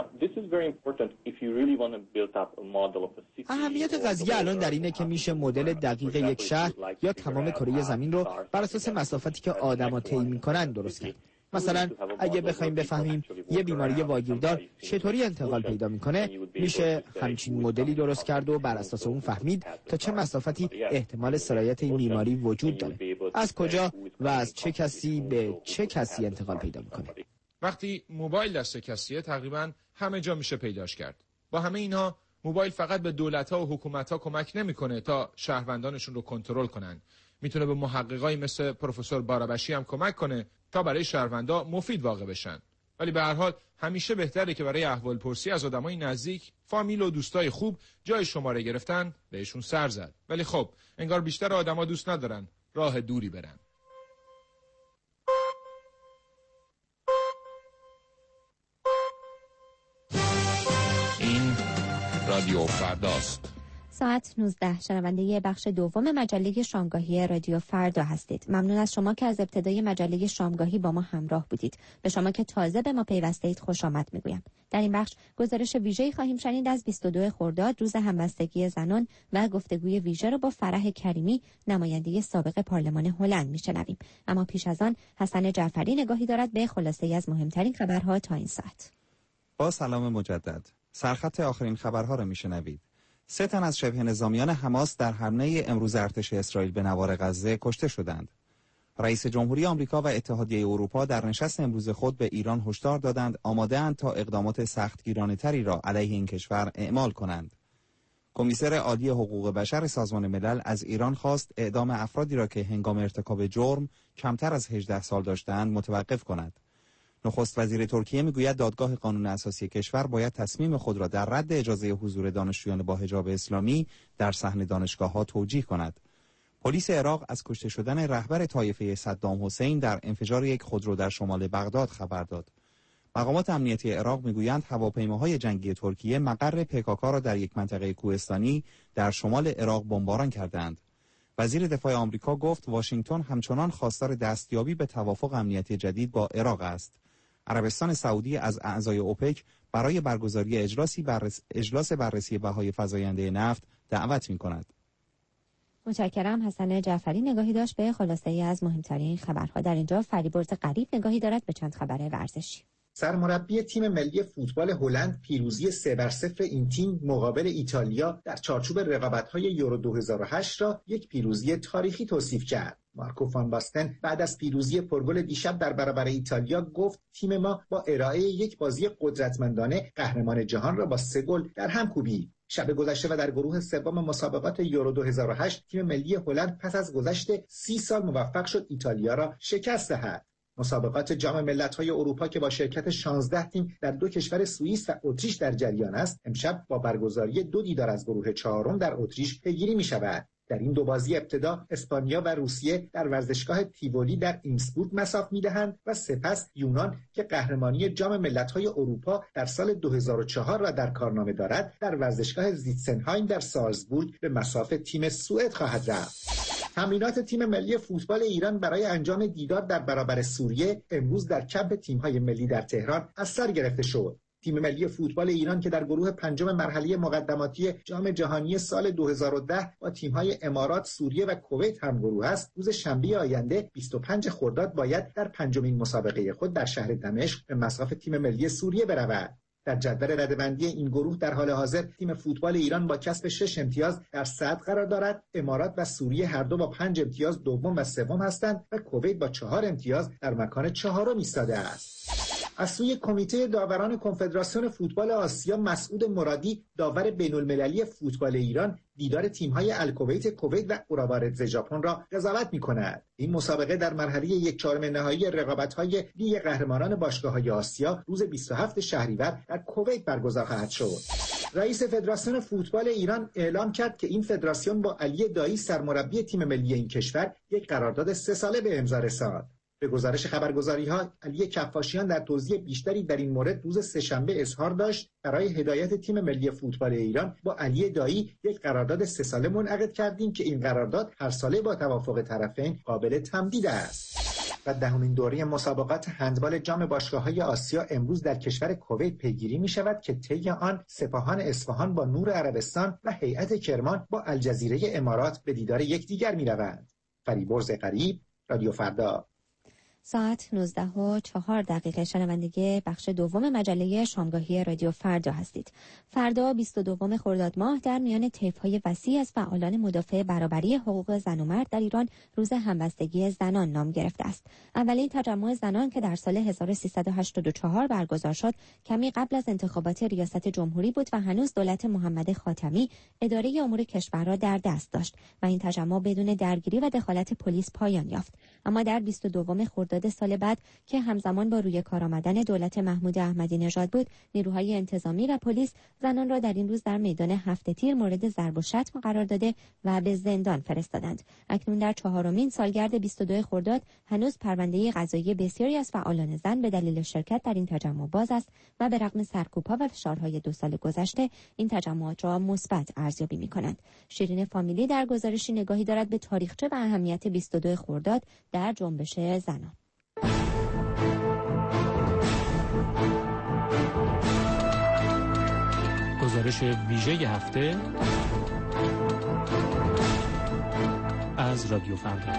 اهمیت قضیه الان در اینه که میشه مدل دقیق یک شهر یا تمام کره زمین رو بر اساس مسافتی که آدما طی میکنن درست کرد. مثلا اگه بخوایم بفهمیم یه بیماری واگیردار چطوری انتقال پیدا میکنه، میشه همچین مدلی درست کرد و بر اساس اون فهمید تا چه مسافتی احتمال سرایت این بیماری وجود داره، از کجا و از چه کسی به چه کسی انتقال پیدا میکنه. وقتی موبایل دست کسیه تقریبا همه جا میشه پیداش کرد. با همه اینها موبایل فقط به دولت‌ها و حکومت‌ها کمک نمی‌کنه تا شهروندانشون رو کنترل کنن. میتونه به محققای مثل پروفسور بارابشی هم کمک کنه تا برای شهروندا مفید واقع بشن. ولی به هر حال همیشه بهتره که برای احوالپرسی از آدمای نزدیک، فامیل و دوستای خوب جای شماره گرفتن بهشون سر زد. ولی خب انگار بیشتر آدما دوست ندارن راه دوری برن. این رادیو فرداست. ساعت نوزده. شنونده بخش دوم مجله شامگاهی رادیو فردا هستید. ممنون از شما که از ابتدای مجله شامگاهی با ما همراه بودید. به شما که تازه به ما پیوسته اید خوش آمد میگویم. در این بخش گزارش ویژه‌ای خواهیم شنید از بیست و دو خرداد، روز همبستگی زنان، و گفتگوی ویژه را با فرح کریمی، نماینده سابق پارلمان هلند میشنویم. اما پیش از آن حسن جعفری نگاهی دارد به خلاصه‌ای از مهمترین خبرها تا این ساعت. با سلام مجدد. سرخط آخرین خبرها را میشنوید. سه تن از شبه نظامیان حماس در حمله امروز ارتش اسرائیل به نوار غزه کشته شدند. رئیس جمهوری آمریکا و اتحادیه اروپا در نشست امروز خود به ایران هشدار دادند آماده‌اند تا اقدامات سختگیرانه‌تری را علیه این کشور اعمال کنند. کمیسر عالی حقوق بشر سازمان ملل از ایران خواست اعدام افرادی را که هنگام ارتکاب جرم کمتر از هجده سال داشتند متوقف کند. نخست وزیر ترکیه میگوید دادگاه قانون اساسی کشور باید تصمیم خود را در رد اجازه حضور دانشجویان با حجاب اسلامی در صحن دانشگاه‌ها توجیه کند. پلیس عراق از کشته شدن رهبر طایفه صدام حسین در انفجار یک خودرو در شمال بغداد خبر داد. مقامات امنیتی عراق میگویند هواپیماهای جنگی ترکیه مقر پکاکا را در یک منطقه کوهستانی در شمال عراق بمباران کردند. وزیر دفاع آمریکا گفت واشنگتن همچنان خواستار دستیابی به توافق امنیتی جدید با عراق است. عربستان سعودی از اعضای اوپک برای برگزاری اجلاسی بررس... اجلاس بررسی بهای فزاینده نفت دعوت می‌کند. متشکرم. حسن جعفری نگاهی داشت به خلاصه‌ای از مهمترین خبرها. در اینجا فریبرز غریب نگاهی دارد به چند خبر ورزشی. سرمربی تیم ملی فوتبال هلند پیروزی سه بر صفر این تیم مقابل ایتالیا در چارچوب رقابت‌های یورو دو هزار و هشت را یک پیروزی تاریخی توصیف کرد. مارکو فان باستن بعد از پیروزی پرگل دیشب در برابر ایتالیا گفت تیم ما با ارائه یک بازی قدرتمندانه قهرمان جهان را با سه گل در هم کوبید. شب گذشته و در گروه سوم مسابقات یورو دو هزار و هشت تیم ملی هلند پس از گذشت سی سال موفق شد ایتالیا را شکست دهد. مسابقات جام ملت‌های اروپا که با شرکت شانزده تیم در دو کشور سوئیس و اتریش در جریان است، امشب با برگزاری دو دیدار از گروه چهارم در اتریش پیگیری می‌شود. در این دو بازی ابتدا اسپانیا و روسیه در ورزشگاه تیوولی در اینسبورگ مصاف می‌دهند و سپس یونان که قهرمانی جام ملت‌های اروپا در سال دو هزار و چهار را در کارنامه دارد، در ورزشگاه زیتسنهایم در سالزبورگ به مصاف تیم سوئد خواهد رفت. تمرینات تیم ملی فوتبال ایران برای انجام دیدار در برابر سوریه امروز در کمپ تیم‌های ملی در تهران از سر گرفته شد. تیم ملی فوتبال ایران که در گروه پنجم مرحله مقدماتی جام جهانی سال دو هزار و ده با تیم‌های امارات، سوریه و کویت همگروه است، روز شنبه آینده بیست و پنج خرداد باید در پنجمین مسابقه خود در شهر دمشق به مصاف تیم ملی سوریه برود. در جدول رده‌بندی این گروه در حال حاضر تیم فوتبال ایران با کسب شش امتیاز در صدر قرار دارد. امارات و سوریه هر دو با پنج امتیاز دوم و سوم هستند و کویت با چهار امتیاز در مکان چهارم ایستاده است. از سوی کمیته داوران کنفدراسیون فوتبال آسیا مسعود مرادی داور بین‌المللی فوتبال ایران دیدار تیم‌های الکویت کویت و اوراوارد ژاپن را قضاوت می‌کند. این مسابقه در مرحله یک چهارم نهایی رقابت‌های لیگ قهرمانان باشگاه‌های آسیا روز بیست و هفتم شهریور در کویت برگزار خواهد شد. رئیس فدراسیون فوتبال ایران اعلام کرد که این فدراسیون با علی دایی سرمربی تیم ملی این کشور یک قرارداد سه ساله به امضا رساند. به گزارش خبرگزاری‌ها علی کفاشیان در توضیح بیشتری در این مورد روز سه‌شنبه اظهار داشت برای هدایت تیم ملی فوتبال ایران با علی دایی یک قرارداد سه ساله منعقد کردیم که این قرارداد هر ساله با توافق طرفین قابل تمدید است. و دهمین دوره مسابقات هندبال جام باشگاه‌های آسیا امروز در کشور کویت پیگیری می‌شود که طی آن سپاهان اصفهان با نور عربستان و هیئت کرمان با الجزیره امارات به دیدار یکدیگر می‌روند. فریبرز غریب، رادیو فردا. ساعت نوزده و چهار دقیقه. شنوندگی بخش دوم مجله شامگاهی رادیو فردا هستید. فردا بیست و دوم خرداد ماه در میان طیف‌های وسیع از فعالان مدافع برابری حقوق زن و مرد در ایران روز همبستگی زنان نام گرفته است. اولین تجمع زنان که در سال هزار و سیصد و هشتاد و چهار برگزار شد، کمی قبل از انتخابات ریاست جمهوری بود و هنوز دولت محمد خاتمی اداره امور کشور را در دست داشت و این تجمع بدون درگیری و دخالت پلیس پایان یافت. اما در بیست و دوم خرداد سال بعد که همزمان با روی کار آمدن دولت محمود احمدی نژاد بود، نیروهای انتظامی و پلیس زنان را در این روز در میدان هفت تیر مورد ضرب و شتم قرار داده و به زندان فرستادند. اکنون در چهارمین سالگرد بیست و دو خرداد هنوز پرونده قضایی بسیاری از فعالان زن به دلیل شرکت در این تجمع باز است و به رغم سرکوب‌ها و فشارهای دو سال گذشته این تجمعات را مثبت ارزیابی می‌کنند. شیرین فامیلی در گزارشی نگاهی دارد به تاریخچه و اهمیت بیست و دو خرداد در جنبش زنان. گزارش ویژه هفته از رادیو فردا.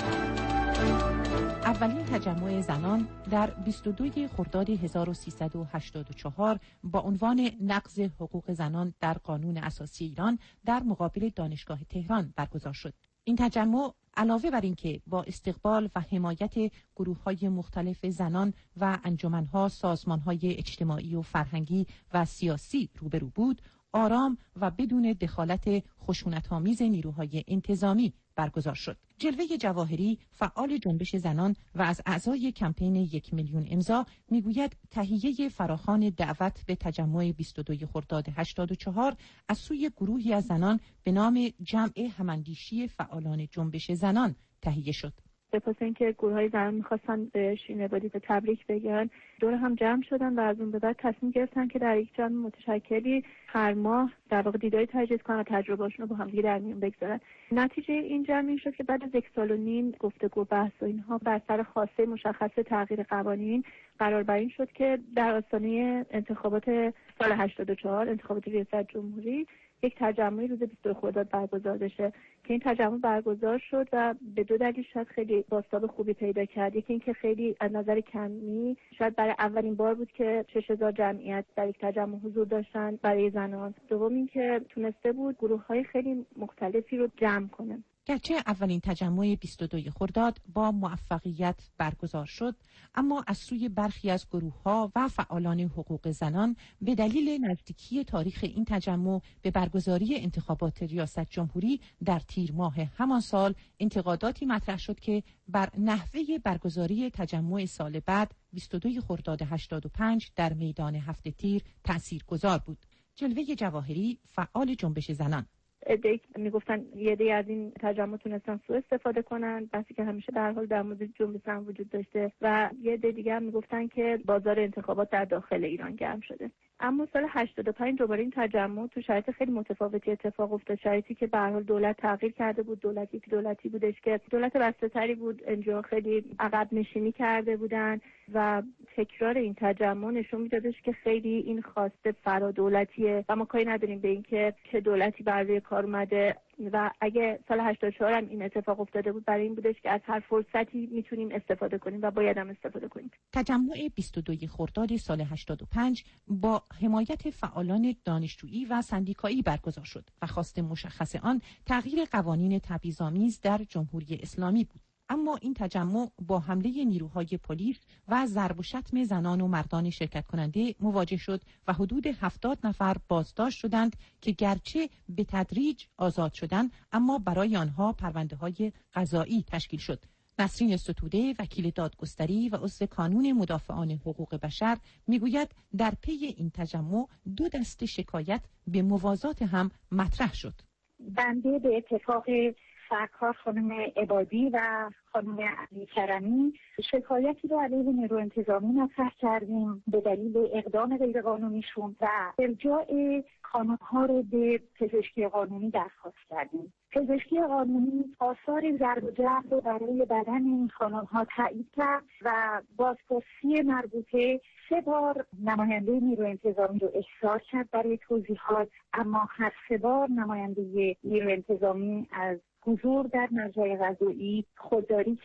اولین تجمع زنان در بیست و دو خرداد هزار و سیصد و هشتاد و چهار با عنوان نقض حقوق زنان در قانون اساسی ایران در مقابل دانشگاه تهران برگزار شد. این تجمع علاوه بر اینکه با استقبال و حمایت گروه‌های مختلف زنان و انجمن‌ها، سازمان‌های اجتماعی و فرهنگی و سیاسی روبرو بود، آرام و بدون دخالت خشونت‌آمیز نیروهای انتظامی برگزار شد. جلوه جواهری، فعال جنبش زنان و از اعضای کمپین یک میلیون امضا، میگوید تهیه فراخوان دعوت به تجمع بیست و دو خرداد هشتاد و چهار از سوی گروهی از زنان به نام جمع هماندیشی فعالان جنبش زنان تهیه شد. به پس اینکه گروه‌های زنان می‌خواستن به شیرین عبادی به تبریک بگن، دور هم جمع شدن و از اون به بعد تصمیم گرفتن که در یک جمع متشکلی هر ماه در واقع دیداری تجهیز کنن و تجربه‌هاشون رو با هم دیگه در میون بگذارن. نتیجه این جمع این شد که بعد از یک سال و نیم گفتگو بحث و اینها بر سر خواسته مشخص تغییر قوانین قرار بر این شد که در آستانه انتخابات سال هشتاد و چهار، انتخابات ریاست جمهوری، یک تجمع روز بیست و دو خرداد برگزار بشه که این تجمع برگزار شد و به دو دلیل شاید خیلی بازتاب خوبی پیدا کرد. یکی اینکه خیلی از نظر کمی شاید برای اولین بار بود که شش هزار جمعیت در یک تجمع حضور داشتن برای زنان. دوم اینکه تونسته بود گروه‌های خیلی مختلفی رو جمع کنه. گرچه اولین تجمع بیست و دو خرداد با موفقیت برگزار شد، اما از سوی برخی از گروه‌ها و فعالان حقوق زنان به دلیل نزدیکی تاریخ این تجمع به برگزاری انتخابات ریاست جمهوری در تیر ماه همان سال انتقاداتی مطرح شد که بر نحوه برگزاری تجمع سال بعد بیست و دو خرداد هشتاد و پنج در میدان هفت تیر تاثیرگذار بود. جلوه جواهری، فعال جنبش زنان: ادعی میگفتن یه عده از این تجمع تونستن سوء استفاده کنن، بحثی که همیشه در حال در مورد جنبش زن وجود داشته، و یه عده دیگه هم میگفتن که بازار انتخابات در داخل ایران گرم شده. اما سال هشتاد و پنج دوباره این تجمع تو شرایط خیلی متفاوتی اتفاق افتاد، شرایطی که به هر حال دولت تغییر کرده بود، دولتی که دولتی بودش که دولت بسته‌تری بود، انجا خیلی عقب نشینی کرده بودن و تکرار این تجمع نشون میدادش که خیلی این خواسته فرادولتیه و ما کاری نداریم به این که چه دولتی بر روی کار اومده، و اگه سال هشتاد و چهار هم این اتفاق افتاده بود برای این بودش که از هر فرصتی میتونیم استفاده کنیم و باید هم استفاده کنیم. تجمع بیست و دو خرداد سال هشتاد و پنج با حمایت فعالان دانشجویی و سندیکایی برگزار شد و خواست مشخص آن تغییر قوانین تبعیض‌آمیز در جمهوری اسلامی بود. اما این تجمع با حمله نیروهای پلیس و ضرب و شتم زنان و مردان شرکت کننده مواجه شد و حدود هفتاد نفر بازداشت شدند که گرچه به تدریج آزاد شدند، اما برای آنها پرونده‌های قضایی تشکیل شد. نسرین ستوده، وکیل دادگستری و عضو کانون مدافعان حقوق بشر، میگوید در پی این تجمع دو دسته شکایت به موازات هم مطرح شد. بنده به اتفاق سرکار خانم عبادی و خانم علی کرمی شکایتی رو علیه نیرو انتظامی مطرح کردیم به دلیل اقدام غیرقانونیشون و ارجاع خانم‌ها رو به پزشکی قانونی درخواست کردیم. پزشکی قانونی آثار ضرب و جرح رو برای بدن این خانم‌ها تایید کرد و بازپرسی مربوطه سه بار نماینده نیرو انتظامی رو احضار کرد برای توضیحات، اما هر سه بار نماینده نیرو انتظامی از حضور در مرجع قضایی خودداری کرد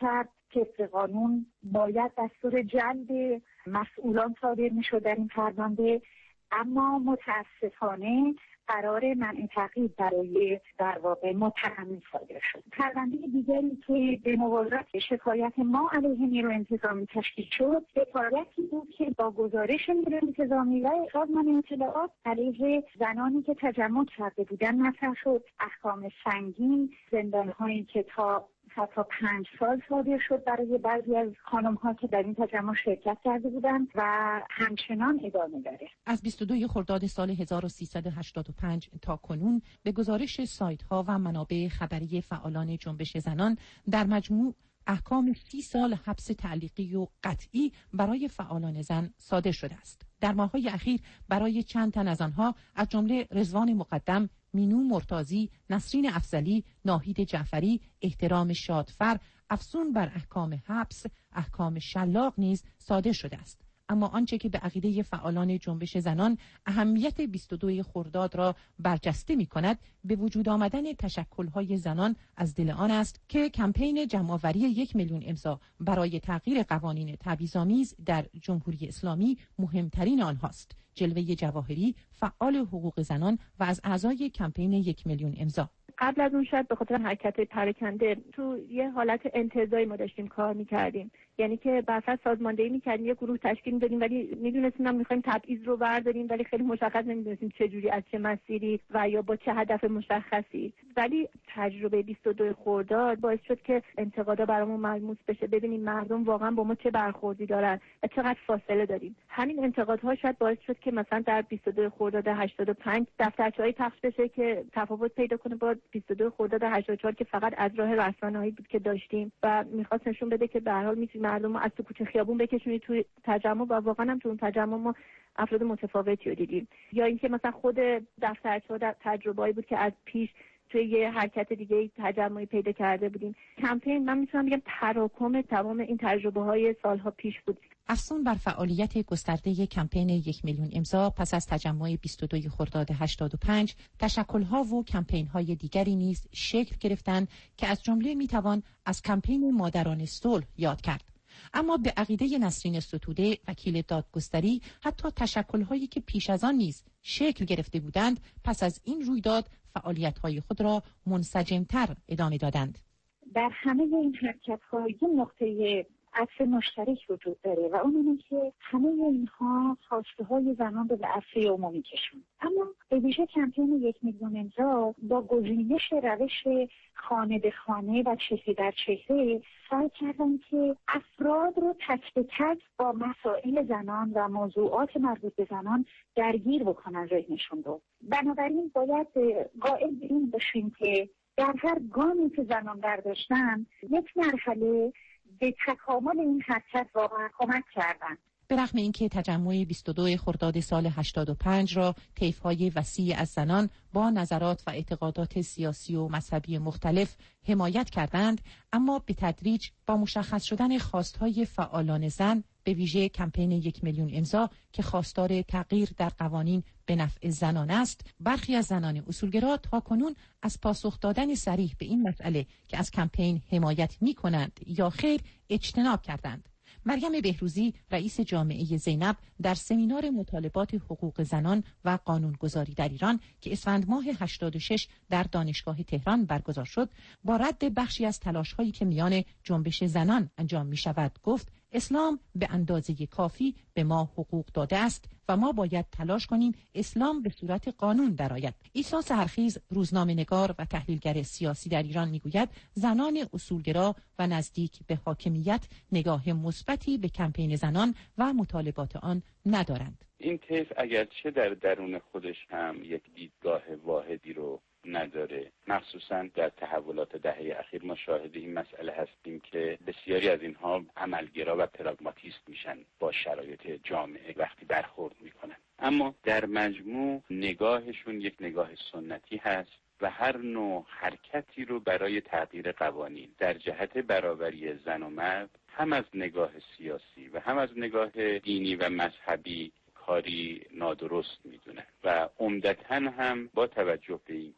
طبق قانون باید دستور جلب مسئولان صادر میشد در این پرونده، اما متاسفانه قرار منع تعقیب برای در واقع متهمین صادر شد. پرونده دیگری که به موازات شکایت ما علیه نیروی انتظامی تشکیل شد، شکایتی بود که با گزارش نیروی انتظامی و سازمان اطلاعات علیه زنانی که تجمع کرده بودند مطرح شد. احکام سنگین، زندان‌هایی که تا حتی پنج سال صادر شد برای بعضی از خانم‌ها که در این تجمع شرکت کرده بودند و همچنان ادامه داره. از بیست و دوم خرداد سال هزار و سیصد و هشتاد و پنج تا کنون به گزارش سایت‌ها و منابع خبری فعالان جنبش زنان در مجموع احکام سی سال حبس تعلیقی و قطعی برای فعالان زن صادر شده است. در ماه‌های اخیر برای چند تن از آنها از جمله رضوان مقدم، مینو مرتضی، نسرین افضلی، ناهید جعفری، احترام شادفر، افزون بر احکام حبس، احکام شلاق نیز صادر شده است. اما آنچه که به عقیده فعالان جنبش زنان اهمیت بیست و دوم خرداد را برجسته می کند به وجود آمدن تشکل‌های زنان از دل آن است که کمپین جمع‌آوری یک میلیون امضا برای تغییر قوانین تبعیض‌آمیز در جمهوری اسلامی مهمترین آنهاست. جلوه جواهری، فعال حقوق زنان و از اعضای کمپین یک میلیون امضا. قبل از اون شاید به خاطر حرکت پراکنده تو یه حالت انتزاعی ما داشتیم کار می‌کردیم، یعنی که بحث سازماندهی می‌کردیم، یه گروه تشکیل می‌دادیم ولی می‌دونستیم ما می‌خوایم تبعیض رو برداریم ولی خیلی مشخص نمی‌دونستیم چه جوری، از چه مسیری و یا با چه هدف مشخصی. ولی تجربه بیست و دوم خرداد باعث شد که انتقادا برامون ملموس بشه، ببینیم مردم واقعا با ما چه برخوردی دارن و چقدر فاصله داریم. همین انتقادها شاید باعث شد که مثلا در بیست و دوم خرداد هشتاد و پنج دفترچه‌ای پخش بشه که تفاوت پیدا کنه با بیست و دوم خرداد هشتاد و چهار که فقط از راه رسانه‌ای بود که داشتیم و می‌خواست نشون بده که به هر حال می‌تونید مردم از تو کوچه خیابون بکشونید توی تجمع و واقعا هم تو اون تجمع ما افراد متفاوتی رو دیدیم. یا اینکه مثلا خود دفترچه‌ها در تجربه‌ای بود که از پیش توی یه حرکت دیگه تجمعی پیدا کرده بودیم. کمپین من میتونم بگم تراکم تمام این تجربه‌های سالها پیش بود. افزون بر فعالیت گسترده کمپین یک میلیون امضا پس از تجمع بیست و دوم خرداد هشتاد و پنج، تشکل‌ها و کمپین‌های دیگری نیز شکل گرفتند که از جمله میتوان از کمپین مادران صلح یاد کرد. اما به عقیده نسرین ستوده، وکیل دادگستری، حتی تشکل‌هایی که پیش از آن نیز شکل گرفته بودند پس از این رویداد فعالیت‌های خود را منسجم‌تر ادامه دادند. در همه این حرکت‌ها یه نقطه عطف مشترک وجود داره و اون اینه که همه اینها خواسته های زنان رو به عرصه عمومی کشوند. اما به ویژه کمپین یک میلیون امضا با گزینش روش خانه به خانه و چهره در چهره سعی کردن که افراد رو تک به تک با مسائل زنان و موضوعات مربوط به زنان درگیر بکنن ذهنشون رو. بنابراین باید قائل به این باشیم که در هر گامی که زنان برداشتن یک مرحله به تکامل این حرکت واقعا کمک کردند. به رغم اینکه تجمع بیست و دوم خرداد سال هشتاد و پنج را طیف‌های وسیع از زنان با نظرات و اعتقادات سیاسی و مذهبی مختلف حمایت کردند، اما به تدریج با مشخص شدن خواستهای فعالان زن به ویژه کمپین یک میلیون امضا که خواستار تغییر در قوانین به نفع زنان است، برخی از زنان اصولگرا تاکنون از پاسخ دادن صریح به این مسئله که از کمپین حمایت می‌کنند یا خیر اجتناب کردند. مریم بهروزی، رئیس جامعه زینب، در سمینار مطالبات حقوق زنان و قانونگذاری در ایران که اسفند ماه هشتاد و شش در دانشگاه تهران برگزار شد، با رد بخشی از تلاش‌هایی که میان جنبش زنان انجام می‌شود گفت: اسلام به اندازه کافی به ما حقوق داده است و ما باید تلاش کنیم اسلام به صورت قانون درآید. عیسی سحرخیز، روزنامه‌نگار و تحلیلگر سیاسی در ایران میگوید زنان اصولگرا و نزدیک به حاکمیت نگاه مثبتی به کمپین زنان و مطالبات آن ندارند. این طیف اگرچه در درون خودش هم یک دیدگاه واحدی رو نداره، مخصوصا در تحولات دهه اخیر ما شاهد این مسئله هستیم که بسیاری از اینها عملگرا و پراگماتیست میشن با شرایط جامعه وقتی برخورد میکنن، اما در مجموع نگاهشون یک نگاه سنتی هست و هر نوع حرکتی رو برای تغییر قوانین در جهت برابری زن و مرد هم از نگاه سیاسی و هم از نگاه دینی و مذهبی کاری نادرست میدونن و عمدتاً هم با توجه به اینکه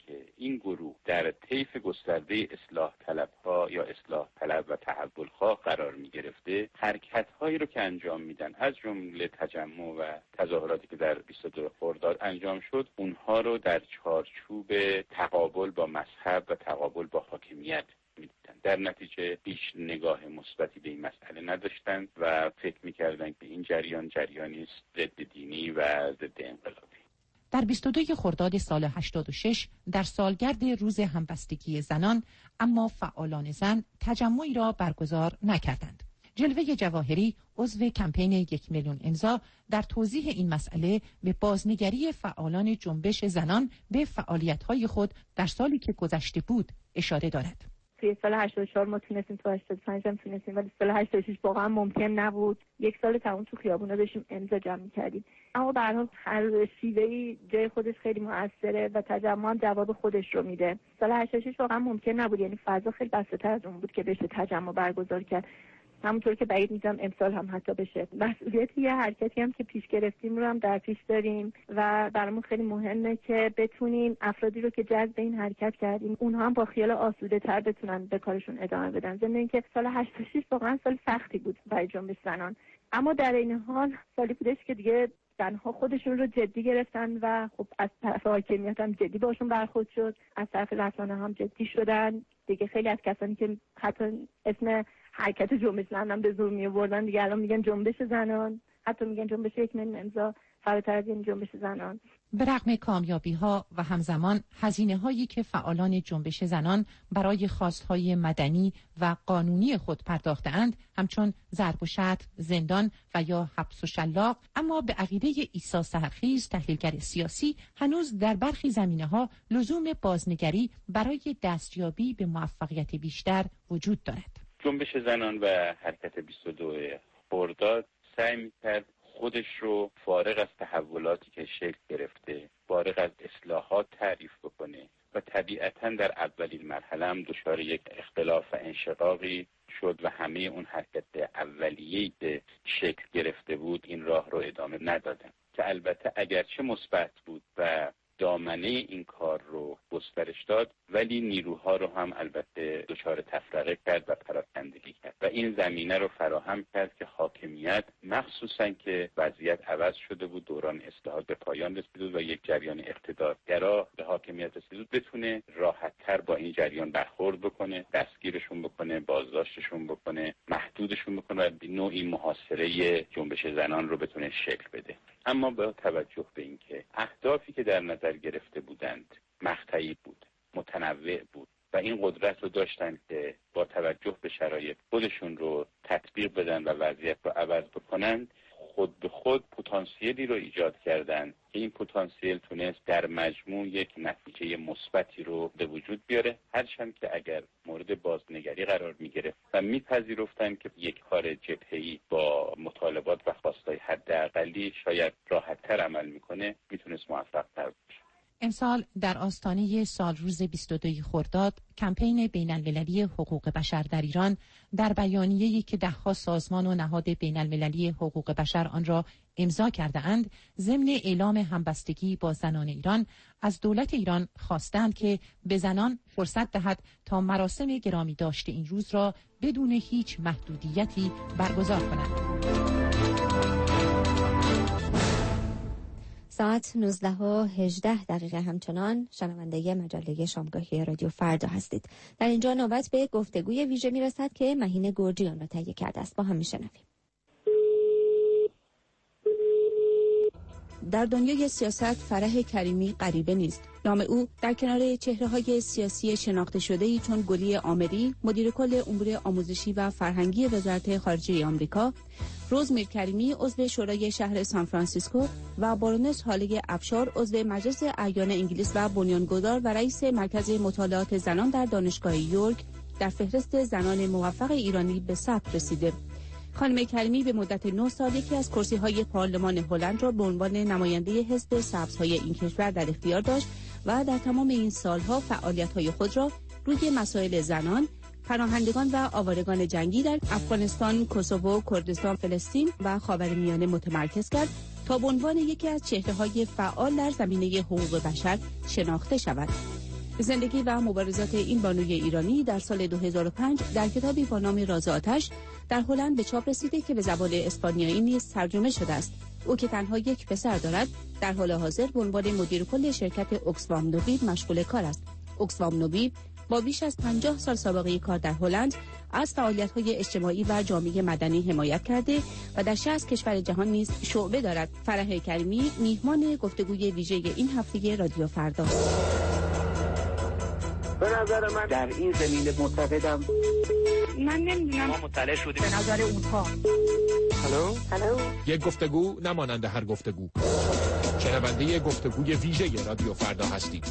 این گروه در طیف گسترده اصلاح طلبها یا اصلاح طلب و تحولخواه قرار می گرفته، حرکت‌هایی رو که انجام میدن از جمله تجمع و تظاهراتی که در بیست و دو خرداد انجام شد، اونها رو در چارچوب تقابل با مذهب و تقابل با حاکمیت می‌دیدن. در نتیجه هیچ نگاه مثبتی به این مسئله نداشتند و فکر می‌کردند که این جریان جریانی است ضد دینی و ضد انقلابی. در بیست و دو خرداد سال هشتاد و شش در سالگرد روز همبستگی زنان، اما فعالان زن تجمعی را برگزار نکردند. جلوه جواهری، عضو کمپین یک میلیون امضا، در توضیح این مسئله به بازنگری فعالان جنبش زنان به فعالیت‌های خود در سالی که گذشته بود اشاره دارد. توی سال هشتاد و چهار ما تونستیم، تو هشتاد و پنج هم تونستیم، ولی سال هشتاد و شش واقعا ممکن نبود. یک سال تمام تو خیابونا داشتیم امضا جمع می‌کردیم. اما به هر حال هر شیوه‌ای جای خودش خیلی موثره و تجمع هم جواب خودش رو میده. سال هشتاد و شش واقعا ممکن نبود، یعنی فضا خیلی بسیط‌تر از اون بود که بشه تجمع برگزار کرد. همونطور که بعید می‌دونم امسال هم حتی بشه. مسئولیت یه حرکتی هم که پیش گرفتیم رو هم در پیش داریم و برامون خیلی مهمه که بتونیم افرادی رو که جذب این حرکت کردیم اونها هم با خیال آسوده‌تر بتونن به کارشون ادامه بدن. ضمن اینکه سال هشتاد و شش واقعا سال سختی بود برای جنبش زنان، اما در این حال سالی بودش که دیگه زنها خودشون رو جدی گرفتن و خب از طرف حاکمیت هم جدی باشون برخورد شد، از طرف رسانه هم جدی شدن. دیگه خیلی از کسانی که حتی اسم حرکت جنبش زنان هم به زور می آوردن دیگه الان میگن جنبش زنان، حتی میگن جنبش یک میلیون امضا، فراتر از این جنبش زنان. به رغم کامیابی‌ها و همزمان هزینه‌هایی که فعالان جنبش زنان برای خواست‌های مدنی و قانونی خود پرداخته‌اند، همچون ضرب و شتم، زندان و یا حبس و شلاق، اما به عقیده عیسی سحرخیز، تحلیلگر سیاسی، هنوز در برخی زمینه‌ها لزوم بازنگری برای دستیابی به موفقیت بیشتر وجود دارد. جنبش زنان و حرکت بیست و دو خرداد سعی می‌کرد خودش رو فارغ از تحولاتی که شکل گرفته، فارغ از اصلاحات تعریف بکنه و طبیعتاً در اولین مرحله هم دچار یک اختلاف و انشقاقی شد و همه اون حرکت اولیه‌ای که شکل گرفته بود این راه رو ادامه ندادن، که البته اگرچه مثبت بود و دامنه این کار رو گسترش داد، ولی نیروها رو هم البته دچار تفرقه کرد و پراکندگی کرد و این زمینه رو فراهم کرد که حاکمیت، مخصوصاً که وضعیت عوض شده بود، دوران اصلاحات به پایان رسیده بود و یک جریان اقتدارگرا به حاکمیت رسیده بود، بتونه راحت‌تر با این جریان برخورد بکنه، دستگیرشون بکنه، بازداشتشون بکنه، محدودشون بکنه و به نوعی محاصره جنبش زنان رو بتونه شکل بده. اما با توجه به اینکه اهدافی که در نظر گرفته بودند مقطعی بود، متنوع بود و این قدرت رو داشتن که با توجه به شرایط خودشون رو تطبیق بدن و وضعیت رو عوض بکنن، خود به خود پتانسیلی رو ایجاد کردن که این پتانسیل تونست در مجموع یک نتیجه مثبتی رو به وجود بیاره، هرچند که اگر مورد بازنگری قرار می‌گرفت و می‌پذیرفتن که یک کار جبهه‌ای با مطالبات و خواستای حداقلی شاید راحت‌تر عمل می‌کنه، میتونست موفق‌تر باشه. امسال در آستانه سالروز بیست و دو خرداد کمپین بین‌المللی حقوق بشر در ایران در بیانیه‌ای که ده‌ها سازمان و نهاد بین‌المللی حقوق بشر آن را امضا کرده‌اند، ضمن اعلام همبستگی با زنان ایران از دولت ایران خواستند که به زنان فرصت دهد تا مراسم گرامی داشته این روز را بدون هیچ محدودیتی برگزار کنند. ساعت نوزده و هجده دقیقه همچنان شنونده مجله شامگاهی رادیو فردا هستید. در اینجا نوبت به گفتگوی ویژه میرسد که مهین گرجیان را تهیه کرده است. با هم میشنویم. در دنیای سیاست فرح کریمی غریبه نیست. نام او در کنار چهره‌های سیاسی شناخته شده‌ای چون گلی آمری، مدیر کل امور آموزشی و فرهنگی وزارت خارجه آمریکا، روز میر کریمی عضو شورای شهر سانفرانسیسکو و بارونس هاله افشار عضو مجلس اعیان انگلیس و بنیانگذار و رئیس مرکز مطالعات زنان در دانشگاه یورک در فهرست زنان موفق ایرانی به ثبت رسیده. خانم کریمی به مدت نه سال یکی از کرسی‌های پارلمان هلند را به عنوان نماینده حزب سبزهای این کشور در اختیار داشت و در تمام این سالها فعالیت‌های خود را روی مسائل زنان، پناهندگان و آوارگان جنگی در افغانستان، کوسوو، کردستان، فلسطین و خاورمیانه متمرکز کرد تا به عنوان یکی از چهره‌های فعال در زمینه حقوق بشر شناخته شود. زندگی و مبارزات این بانوی ایرانی در سال دو هزار و پنج در کتابی با نام راز آتش در هلند به چاپ رسیده که به زبان اسپانیایی نیز ترجمه شده است. او که تنها یک پسر دارد، در حال حاضر به عنوان مدیر کل شرکت اکسفام نوبیل مشغول کار است. اکسفام نوبیل با بیش از پنجاه سال سابقه کار در هلند از فعالیت‌های اجتماعی و جامعه مدنی حمایت کرده و در شصت کشور جهان نیز شعبه دارد. فرح کریمی میهمان گفتگوی ویژه این هفته رادیو فرداست. به نظر من در این زمینه معتقدم من نمیدونم ما مطلع شدیم به نظر اونها. هلو هلو یک گفتگو نمانند هر گفتگو. شنونده گفتگوی ویژه رادیو فردا هستید.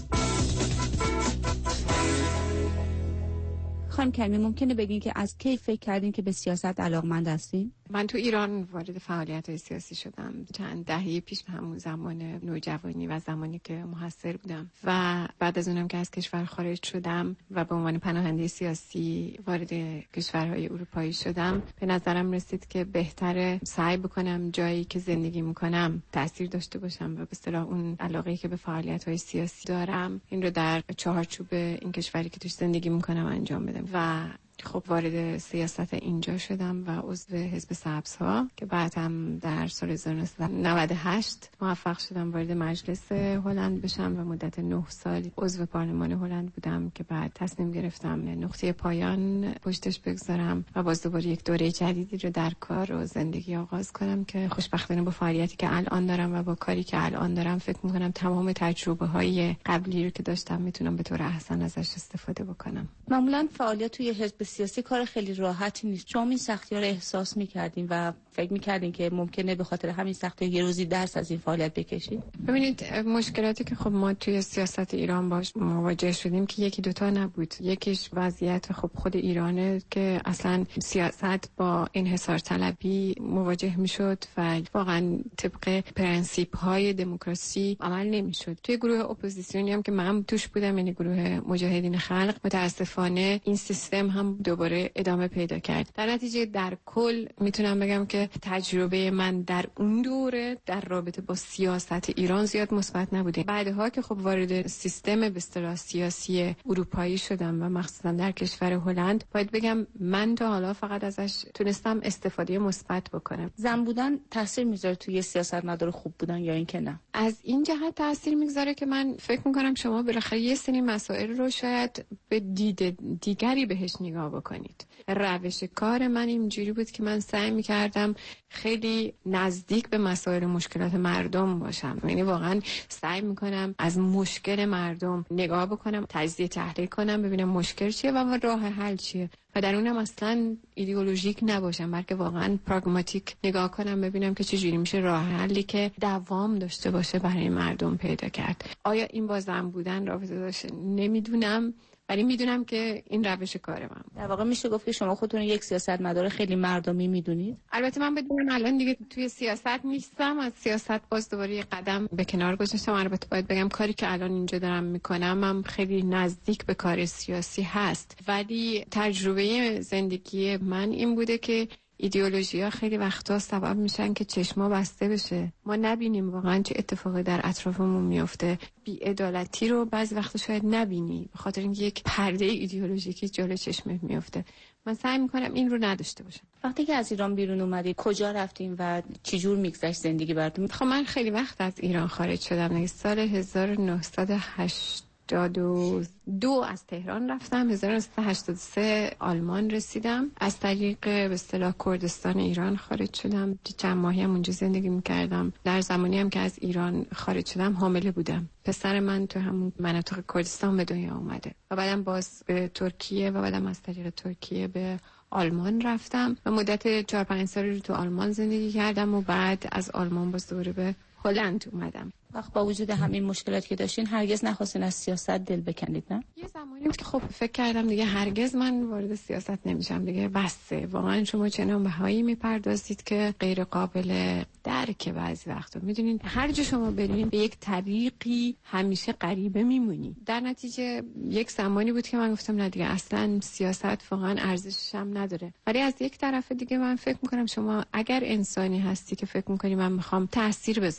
خانم کریمی ممکنه بگین که از کی فکر کردین که به سیاست علاقمند هستین؟ من تو ایران وارد فعالیت‌های سیاسی شدم چند دهه پیش، همون زمان نوجوانی و زمانی که محصل بودم و بعد از اونم که از کشور خارج شدم و به عنوان پناهنده سیاسی وارد کشورهای اروپایی شدم، به نظرم رسید که بهتره سعی بکنم جایی که زندگی میکنم تأثیر داشته باشم و به اصطلاح اون علاقه‌ای که به فعالیت‌های سیاسی دارم این رو در چارچوب این کشوری که توش زندگی میکنم انجام بدم و خب وارد سیاست اینجا شدم و عضو حزب سبزها که بعد هم در سال هزار و نهصد و نود و هشت موفق شدم وارد مجلس هلند بشم و مدت نه سال عضو پارلمان هلند بودم که بعد تصمیم گرفتم نقطه پایان پشتش بگذارم و باز دوباره یک دوره جدیدی رو در کار و زندگی آغاز کنم که خوشبختانه با فعالیتی که الان دارم و با کاری که الان دارم فکر می‌کنم تمام تجربه‌های قبلی رو که داشتم میتونم به طور احسن ازش استفاده بکنم. معمولاً فعالیت توی حزب سیاسی کار خیلی راحتی نیست. شما این سختی‌ها رو احساس می‌کردین و فکر می‌کردین که ممکنه به خاطر همین سختی‌ها یه روزی درس از این فعالیت بکشید؟ ببینید مشکلاتی که خب ما توی سیاست ایران باش مواجه شدیم که یکی دوتا نبود. یکیش وضعیت خب خود ایرانه که اصلا سیاست با انحصار طلبی مواجه می‌شد و واقعا طبق پرنسیپ‌های دموکراسی عمل نمی‌شد. توی گروه اپوزیسیونی هم که من توش بودم، یعنی گروه مجاهدین خلق، متأسفانه این سیستم هم دوباره ادامه پیدا کرد. در نتیجه در کل میتونم بگم که تجربه من در اون دوره در رابطه با سیاست ایران زیاد مثبت نبوده. بعدها که خب وارد سیستم به اصطلاح سیاسی اروپایی شدم و مخصوصا در کشور هلند، باید بگم من تا حالا فقط ازش تونستم استفاده مثبت بکنم. زن بودن تاثیر میذاره توی سیاستمدار خوب بودن یا اینکه نه؟ از این جهت تاثیر میذاره که من فکر میکنم شما بالاخره یه سری مسائل رو شاید به دید دیگری بهش نگاه بکنید. روش کار من اینجوری بود که من سعی میکردم خیلی نزدیک به مسائل مشکلات مردم باشم، یعنی واقعا سعی میکنم از مشکل مردم نگاه بکنم، تجزیه تحلیل کنم، ببینم مشکل چیه و راه حل چیه و در اونم اصلا ایدئولوژیک نباشم، بلکه واقعا پراگماتیک نگاه کنم، ببینم که چجوری میشه راه حلی که دوام داشته باشه برای مردم پیدا کرد. آیا این با زن بودن رابطه داشته؟ نمیدونم، ولی میدونم که این روش کار من. در واقع میشه گفت که شما خودتون یک سیاستمدار خیلی مردمی میدونید. البته من بدونم الان دیگه توی سیاست نیستم، از سیاست باز دوباره یک قدم به کنار گذاشتم. البته باید بگم کاری که الان اینجا دارم میکنم هم خیلی نزدیک به کار سیاسی هست، ولی تجربه زندگی من این بوده که ایدئولوژی‌ها خیلی وقتا سبب میشن که چشما بسته بشه، ما نبینیم واقعا چه اتفاقی در اطرافمون میفته. بی‌عدالتی رو بعضی وقتا شاید نبینی به خاطر اینکه یک پرده ایدئولوژیکی جلوی چشمت میفته. من سعی میکنم این رو نداشته باشم. وقتی که از ایران بیرون اومدید کجا رفتین و چه جور میگذشت زندگی براتون؟ خب من خیلی وقت از ایران خارج شدم، نه سال هزار و نهصد و هشتاد و دو از تهران رفتم، هزار و نهصد و هشتاد و سه آلمان رسیدم، از طریق به اصطلاح کردستان ایران خارج شدم. چند ماهی هم اونجا زندگی میکردم. در زمانی هم که از ایران خارج شدم حامله بودم. پسر من تو همون مناطق کردستان به دنیا اومده و بعدم باز به ترکیه و بعدم از طریق ترکیه به آلمان رفتم و مدت چهار پنج سالی رو تو آلمان زندگی کردم و بعد از آلمان باز دوباره به هلند اومدم. وقت با وجود همین مشکلات که داشتین هرگز نخواستین از سیاست دل بکندید نه؟ یه زمانی بود که خب فکر کردم دیگه هرگز من وارد سیاست نمیشم دیگه، بسه. واقعا شما چنان بهایی میپردازید که غیر قابل درک بعضی وقتا. میدونین هر جا شما برین به یک طریقی همیشه غریبه میمونی. در نتیجه یک زمانی بود که من گفتم نه دیگه اصلا سیاست واقعا ارزشش هم نداره. ولی از یک طرف دیگه من فکر میکنم شما اگر انسانی هستی که فکر میکنی من میخوام تاثیر بذارم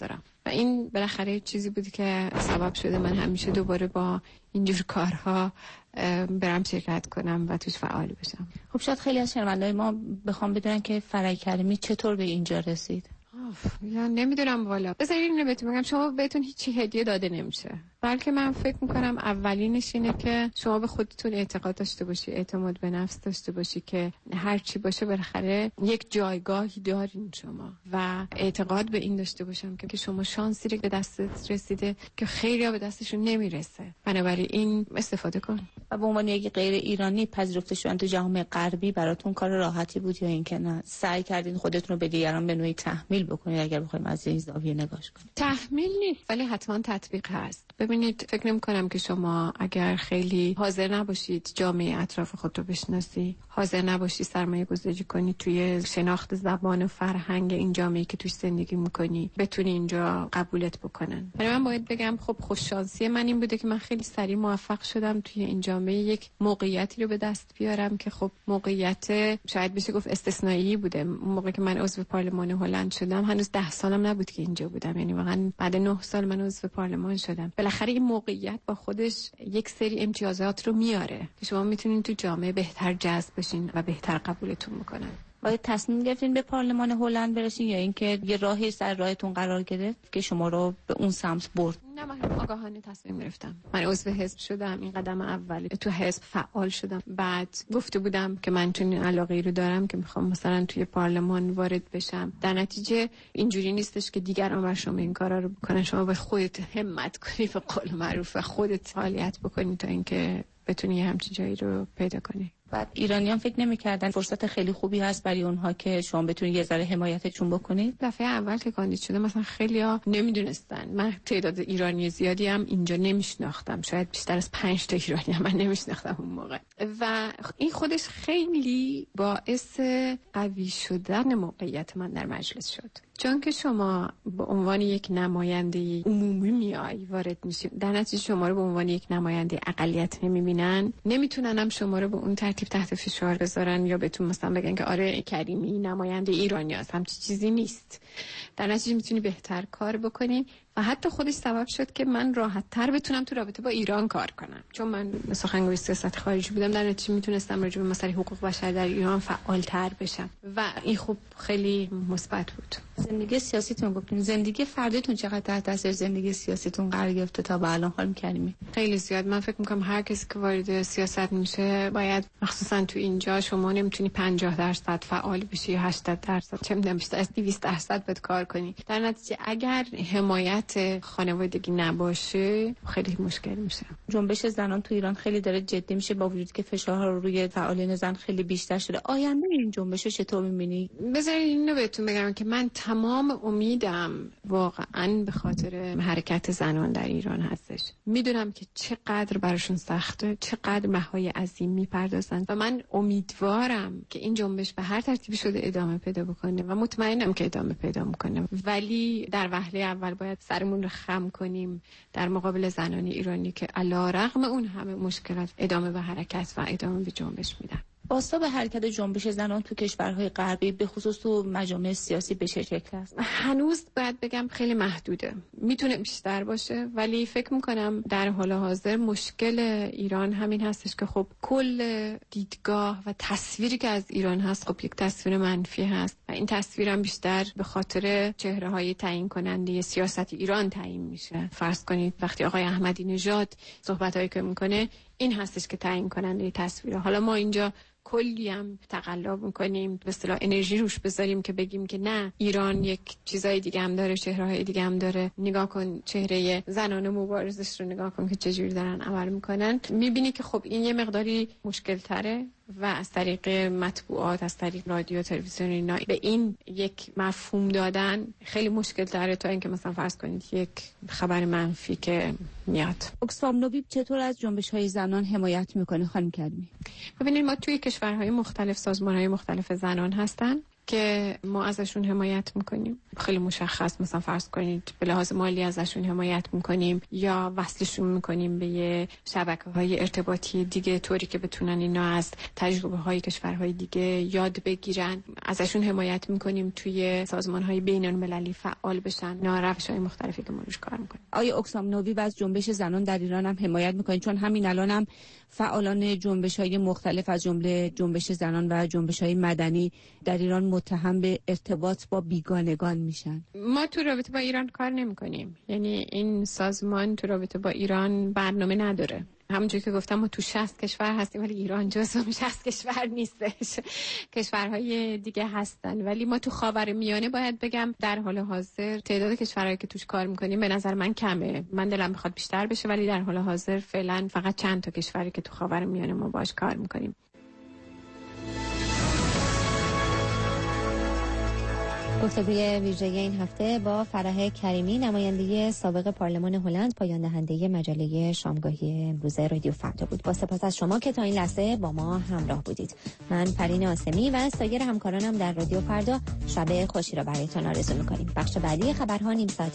و این بالاخره چیزی بود که سبب شده من همیشه دوباره با اینجور کارها برم شرکت کنم و توش فعال بشم. خب شاید خیلی از شنونده‌های ما بخوام بدونن که فرج کریمی چطور به اینجا رسید. یا نمیدونم والا. بذارید اینو بهتون بگم، شما بهتون هیچی هدیه داده نمیشه، بلکه من فکر میکنم اولینش اینه که شما به خودتون اعتقاد داشته باشی، اعتماد به نفس داشته باشی که هر چی باشه بالاخره یک جایگاهی دارین شما، و اعتقاد به این داشته باشم که شما شانسی رو به دستت رسیده که خیلی‌ها به دستشون نمیرسه، بنابراین این استفاده کن. و به عنوان یک غیر ایرانی پذیرفته شدن تو جامعه غربی براتون کار راحتی بود یا اینکه نه سعی کردین خودتون رو به دیگران به نوعی تحمیل بکنید، اگر بخوایم از این زاویه نگاش کنیم؟ تحمیل نیست ولی حتما تطبیق هست. ببینید فکر نمی کنم که شما اگر خیلی حاضر نباشید جامعه اطراف خود رو بشناسی، حاضر نباشی سرمایه گذاری کنی توی شناخت زبان و فرهنگ این جامعه که توش زندگی میکنی، بتونی اینجا قبولت بکنن. ولی من باید بگم خب خوش شانسی من این بوده که من خیلی سریع موفق شدم توی این جامعه یک موقعیتی رو به دست بیارم که خب موقعیت شاید بشه گفت استثنایی بوده. اون موقع که من عضو پارلمان هلند شدم هنوز ده سالم نبود که اینجا بودم، یعنی واقعا بعد نه سال من عضو پارلمان شدم. بالاخره این موقعیت با خودش یک سری امتیازات رو میاره که شما میتونین تو جامعه بهتر جذب بشین و بهتر قبولتون میکنن. باید تصمیم گرفتین به پارلمان هلند برسین یا اینکه یه راهی سر راهتون قرار گرفت که شما رو به اون سمت برد؟ نه، من آگاهانه تصمیم گرفتم. من عضو حزب شدم، این قدم اولی. تو حزب فعال شدم. بعد گفته بودم که من چون علاقه‌ای رو دارم که میخوام مثلا توی پارلمان وارد بشم. در نتیجه اینجوری نیستش که دیگران بر شما این کارا رو بکنن، شما به خودت همت کنی، به قول معروف خودت فعالیت بکنی تا اینکه بتونی همچین جایی رو پیدا کنی. بعد ایرانیان فکر نمی‌کردن فرصت خیلی خوبی هست برای اونها که شما بتونید یه ذره حمایتشون بکنید؟ دفعه اول که کاندید شده مثلا خیلی‌ها نمیدونستن. من تعداد ایرانی زیادی هم اینجا نمیشناختم، شاید بیشتر از پنج تا ایرانی هم من نمیشناختم اون موقع، و این خودش خیلی باعث قوی شدن موقعیت من در مجلس شد. چون که شما به عنوان یک نماینده عمومی میای وارد میشی، در نتیجه شما رو به عنوان یک نماینده اقلیت نمیبینن، نمیتونن هم شما رو به اون ترتیب تحت فشار بذارن یا بهتون مثلا بگن که آره کریمی نماینده ایرانی هست، همچین چیزی نیست. در نتیجه میتونی بهتر کار بکنی و حتی خودش سبب شد که من راحت تر بتونم تو رابطه با ایران کار کنم، چون من سخنگوی سیاست خارجی بودم. در نتیجه میتونستم راجع به مسائل حقوق بشر در ایران فعال تر بشم و این خوب خیلی مثبت بود. زندگی سیاسیتون گفتین، زندگی فردیتون چقدر تحت تاثیر زندگی سیاسیتون قرار گرفته تا به الان حال می‌کنیم؟ خیلی زیاد. من فکر می‌کنم هر کسی که وارد سیاست میشه باید مخصوصا تو اینجا شما نمیتونی پنجاه درصد فعال بشی یا هشتاد درصد، چه می‌دونم بیشتر از دویست درصد بهت کار کنی. در نتیجه اگر حمایت خانوادگی نباشه خیلی مشکل میشه. جنبش زنان تو ایران خیلی داره جدی میشه با وجودی که فشارها رو روی فعالین زن خیلی بیشتر شده. آینده این جنبش رو چطور می‌بینی؟ بذارید اینو بهتون بگم که من تمام امیدم واقعا به خاطر حرکت زنان در ایران هستش. میدونم که چقدر براشون سخته، چقدر بهای عظیم میپردازن و من امیدوارم که این جنبش به هر ترتیبی شده ادامه پیدا بکنه و مطمئنم که ادامه پیدا میکنه، ولی در وهله اول باید سرمون رو خم کنیم در مقابل زنان ایرانی که علیرغم اون همه مشکلات ادامه به حرکت و ادامه به جنبش میدن. باستا حرکت جنبش زنان تو کشورهای غربی به خصوص تو مجامع سیاسی به چه شکل است؟ هنوز باید بگم خیلی محدوده. میتونه بیشتر باشه، ولی فکر میکنم در حال حاضر مشکل ایران همین هستش که خب کل دیدگاه و تصویری که از ایران هست خب یک تصویر منفی هست و این تصویر هم بیشتر به خاطر چهره‌های تعیین کننده سیاست ایران تعیین میشه. فرض کنید وقتی آقای احمدی نژاد صحبتایی که میکنه این هستش که تعیین کننده تصویر. حالا ما اینجا کلی هم تقلب میکنیم، به اصطلاح انرژی روش بذاریم که بگیم که نه ایران یک چیزای دیگه هم داره، چهره‌های دیگه هم داره. نگاه کن چهره زنان مبارزش رو نگاه کن که چجوری دارن عمل میکنن. میبینی که خب این یه مقداری مشکل تره و از طریق مطبوعات، از طریق رادیو، تلویزیون اینا به این یک مفهوم دادن خیلی مشکل تره تا اینکه مثلا فرض کنید یک خبر منفی که میاد. اکسفام نویب چطور از جنبش‌های زنان حمایت میکنه خانم کریمی؟ ببینید ما توی کشورهای مختلف سازمان‌های مختلف زنان هستن که ما ازشون حمایت میکنیم، خیلی مشخص، مثلا فرض کنید به لحاظ مالی ازشون حمایت میکنیم یا وصلشون میکنیم به یه شبکه‌های ارتباطی دیگه طوری که بتونن اینا از تجربه‌های کشورهای دیگه یاد بگیرن. ازشون حمایت میکنیم توی سازمان‌های بین‌المللی فعال بشن. اینا روش‌های مختلفی که ما روش کار میکنیم. آیا اکسام نوی از جنبش زنان در ایران هم حمایت میکنید؟ چون همین الان هم فعالان جنبش‌های مختلف از جمله جنبش زنان و جنبش‌های مدنی در ایران متهم به ارتباط با بیگانگان میشن. ما تو رابطه با ایران کار نمی‌کنیم. یعنی این سازمان تو رابطه با ایران برنامه نداره. همونجوری که گفتم ما تو شصت کشور هستیم ولی ایران جزو شصت کشور نیستش. کشورهای دیگه هستن ولی ما تو خاورمیانه باید بگم در حال حاضر تعداد کشورهایی که توش کار میکنیم به نظر من کمه. من دلم میخواد بیشتر بشه ولی در حال حاضر فعلا فقط چند تا کشوری که تو خاورمیانه ما باش کار میکنیم. گفتگوی ویژه این هفته با فرح کریمی، نماینده سابق پارلمان هلند، پایان دهنده مجله شامگاهی امروز رادیو فردا بود. با سپاس از شما که تا این لحظه با ما همراه بودید. من پرین آسمی و سایر همکارانم در رادیو فردا شب خوشی را برایتان آرزو می‌کنیم. بخش بعدی خبرها نیم ساعت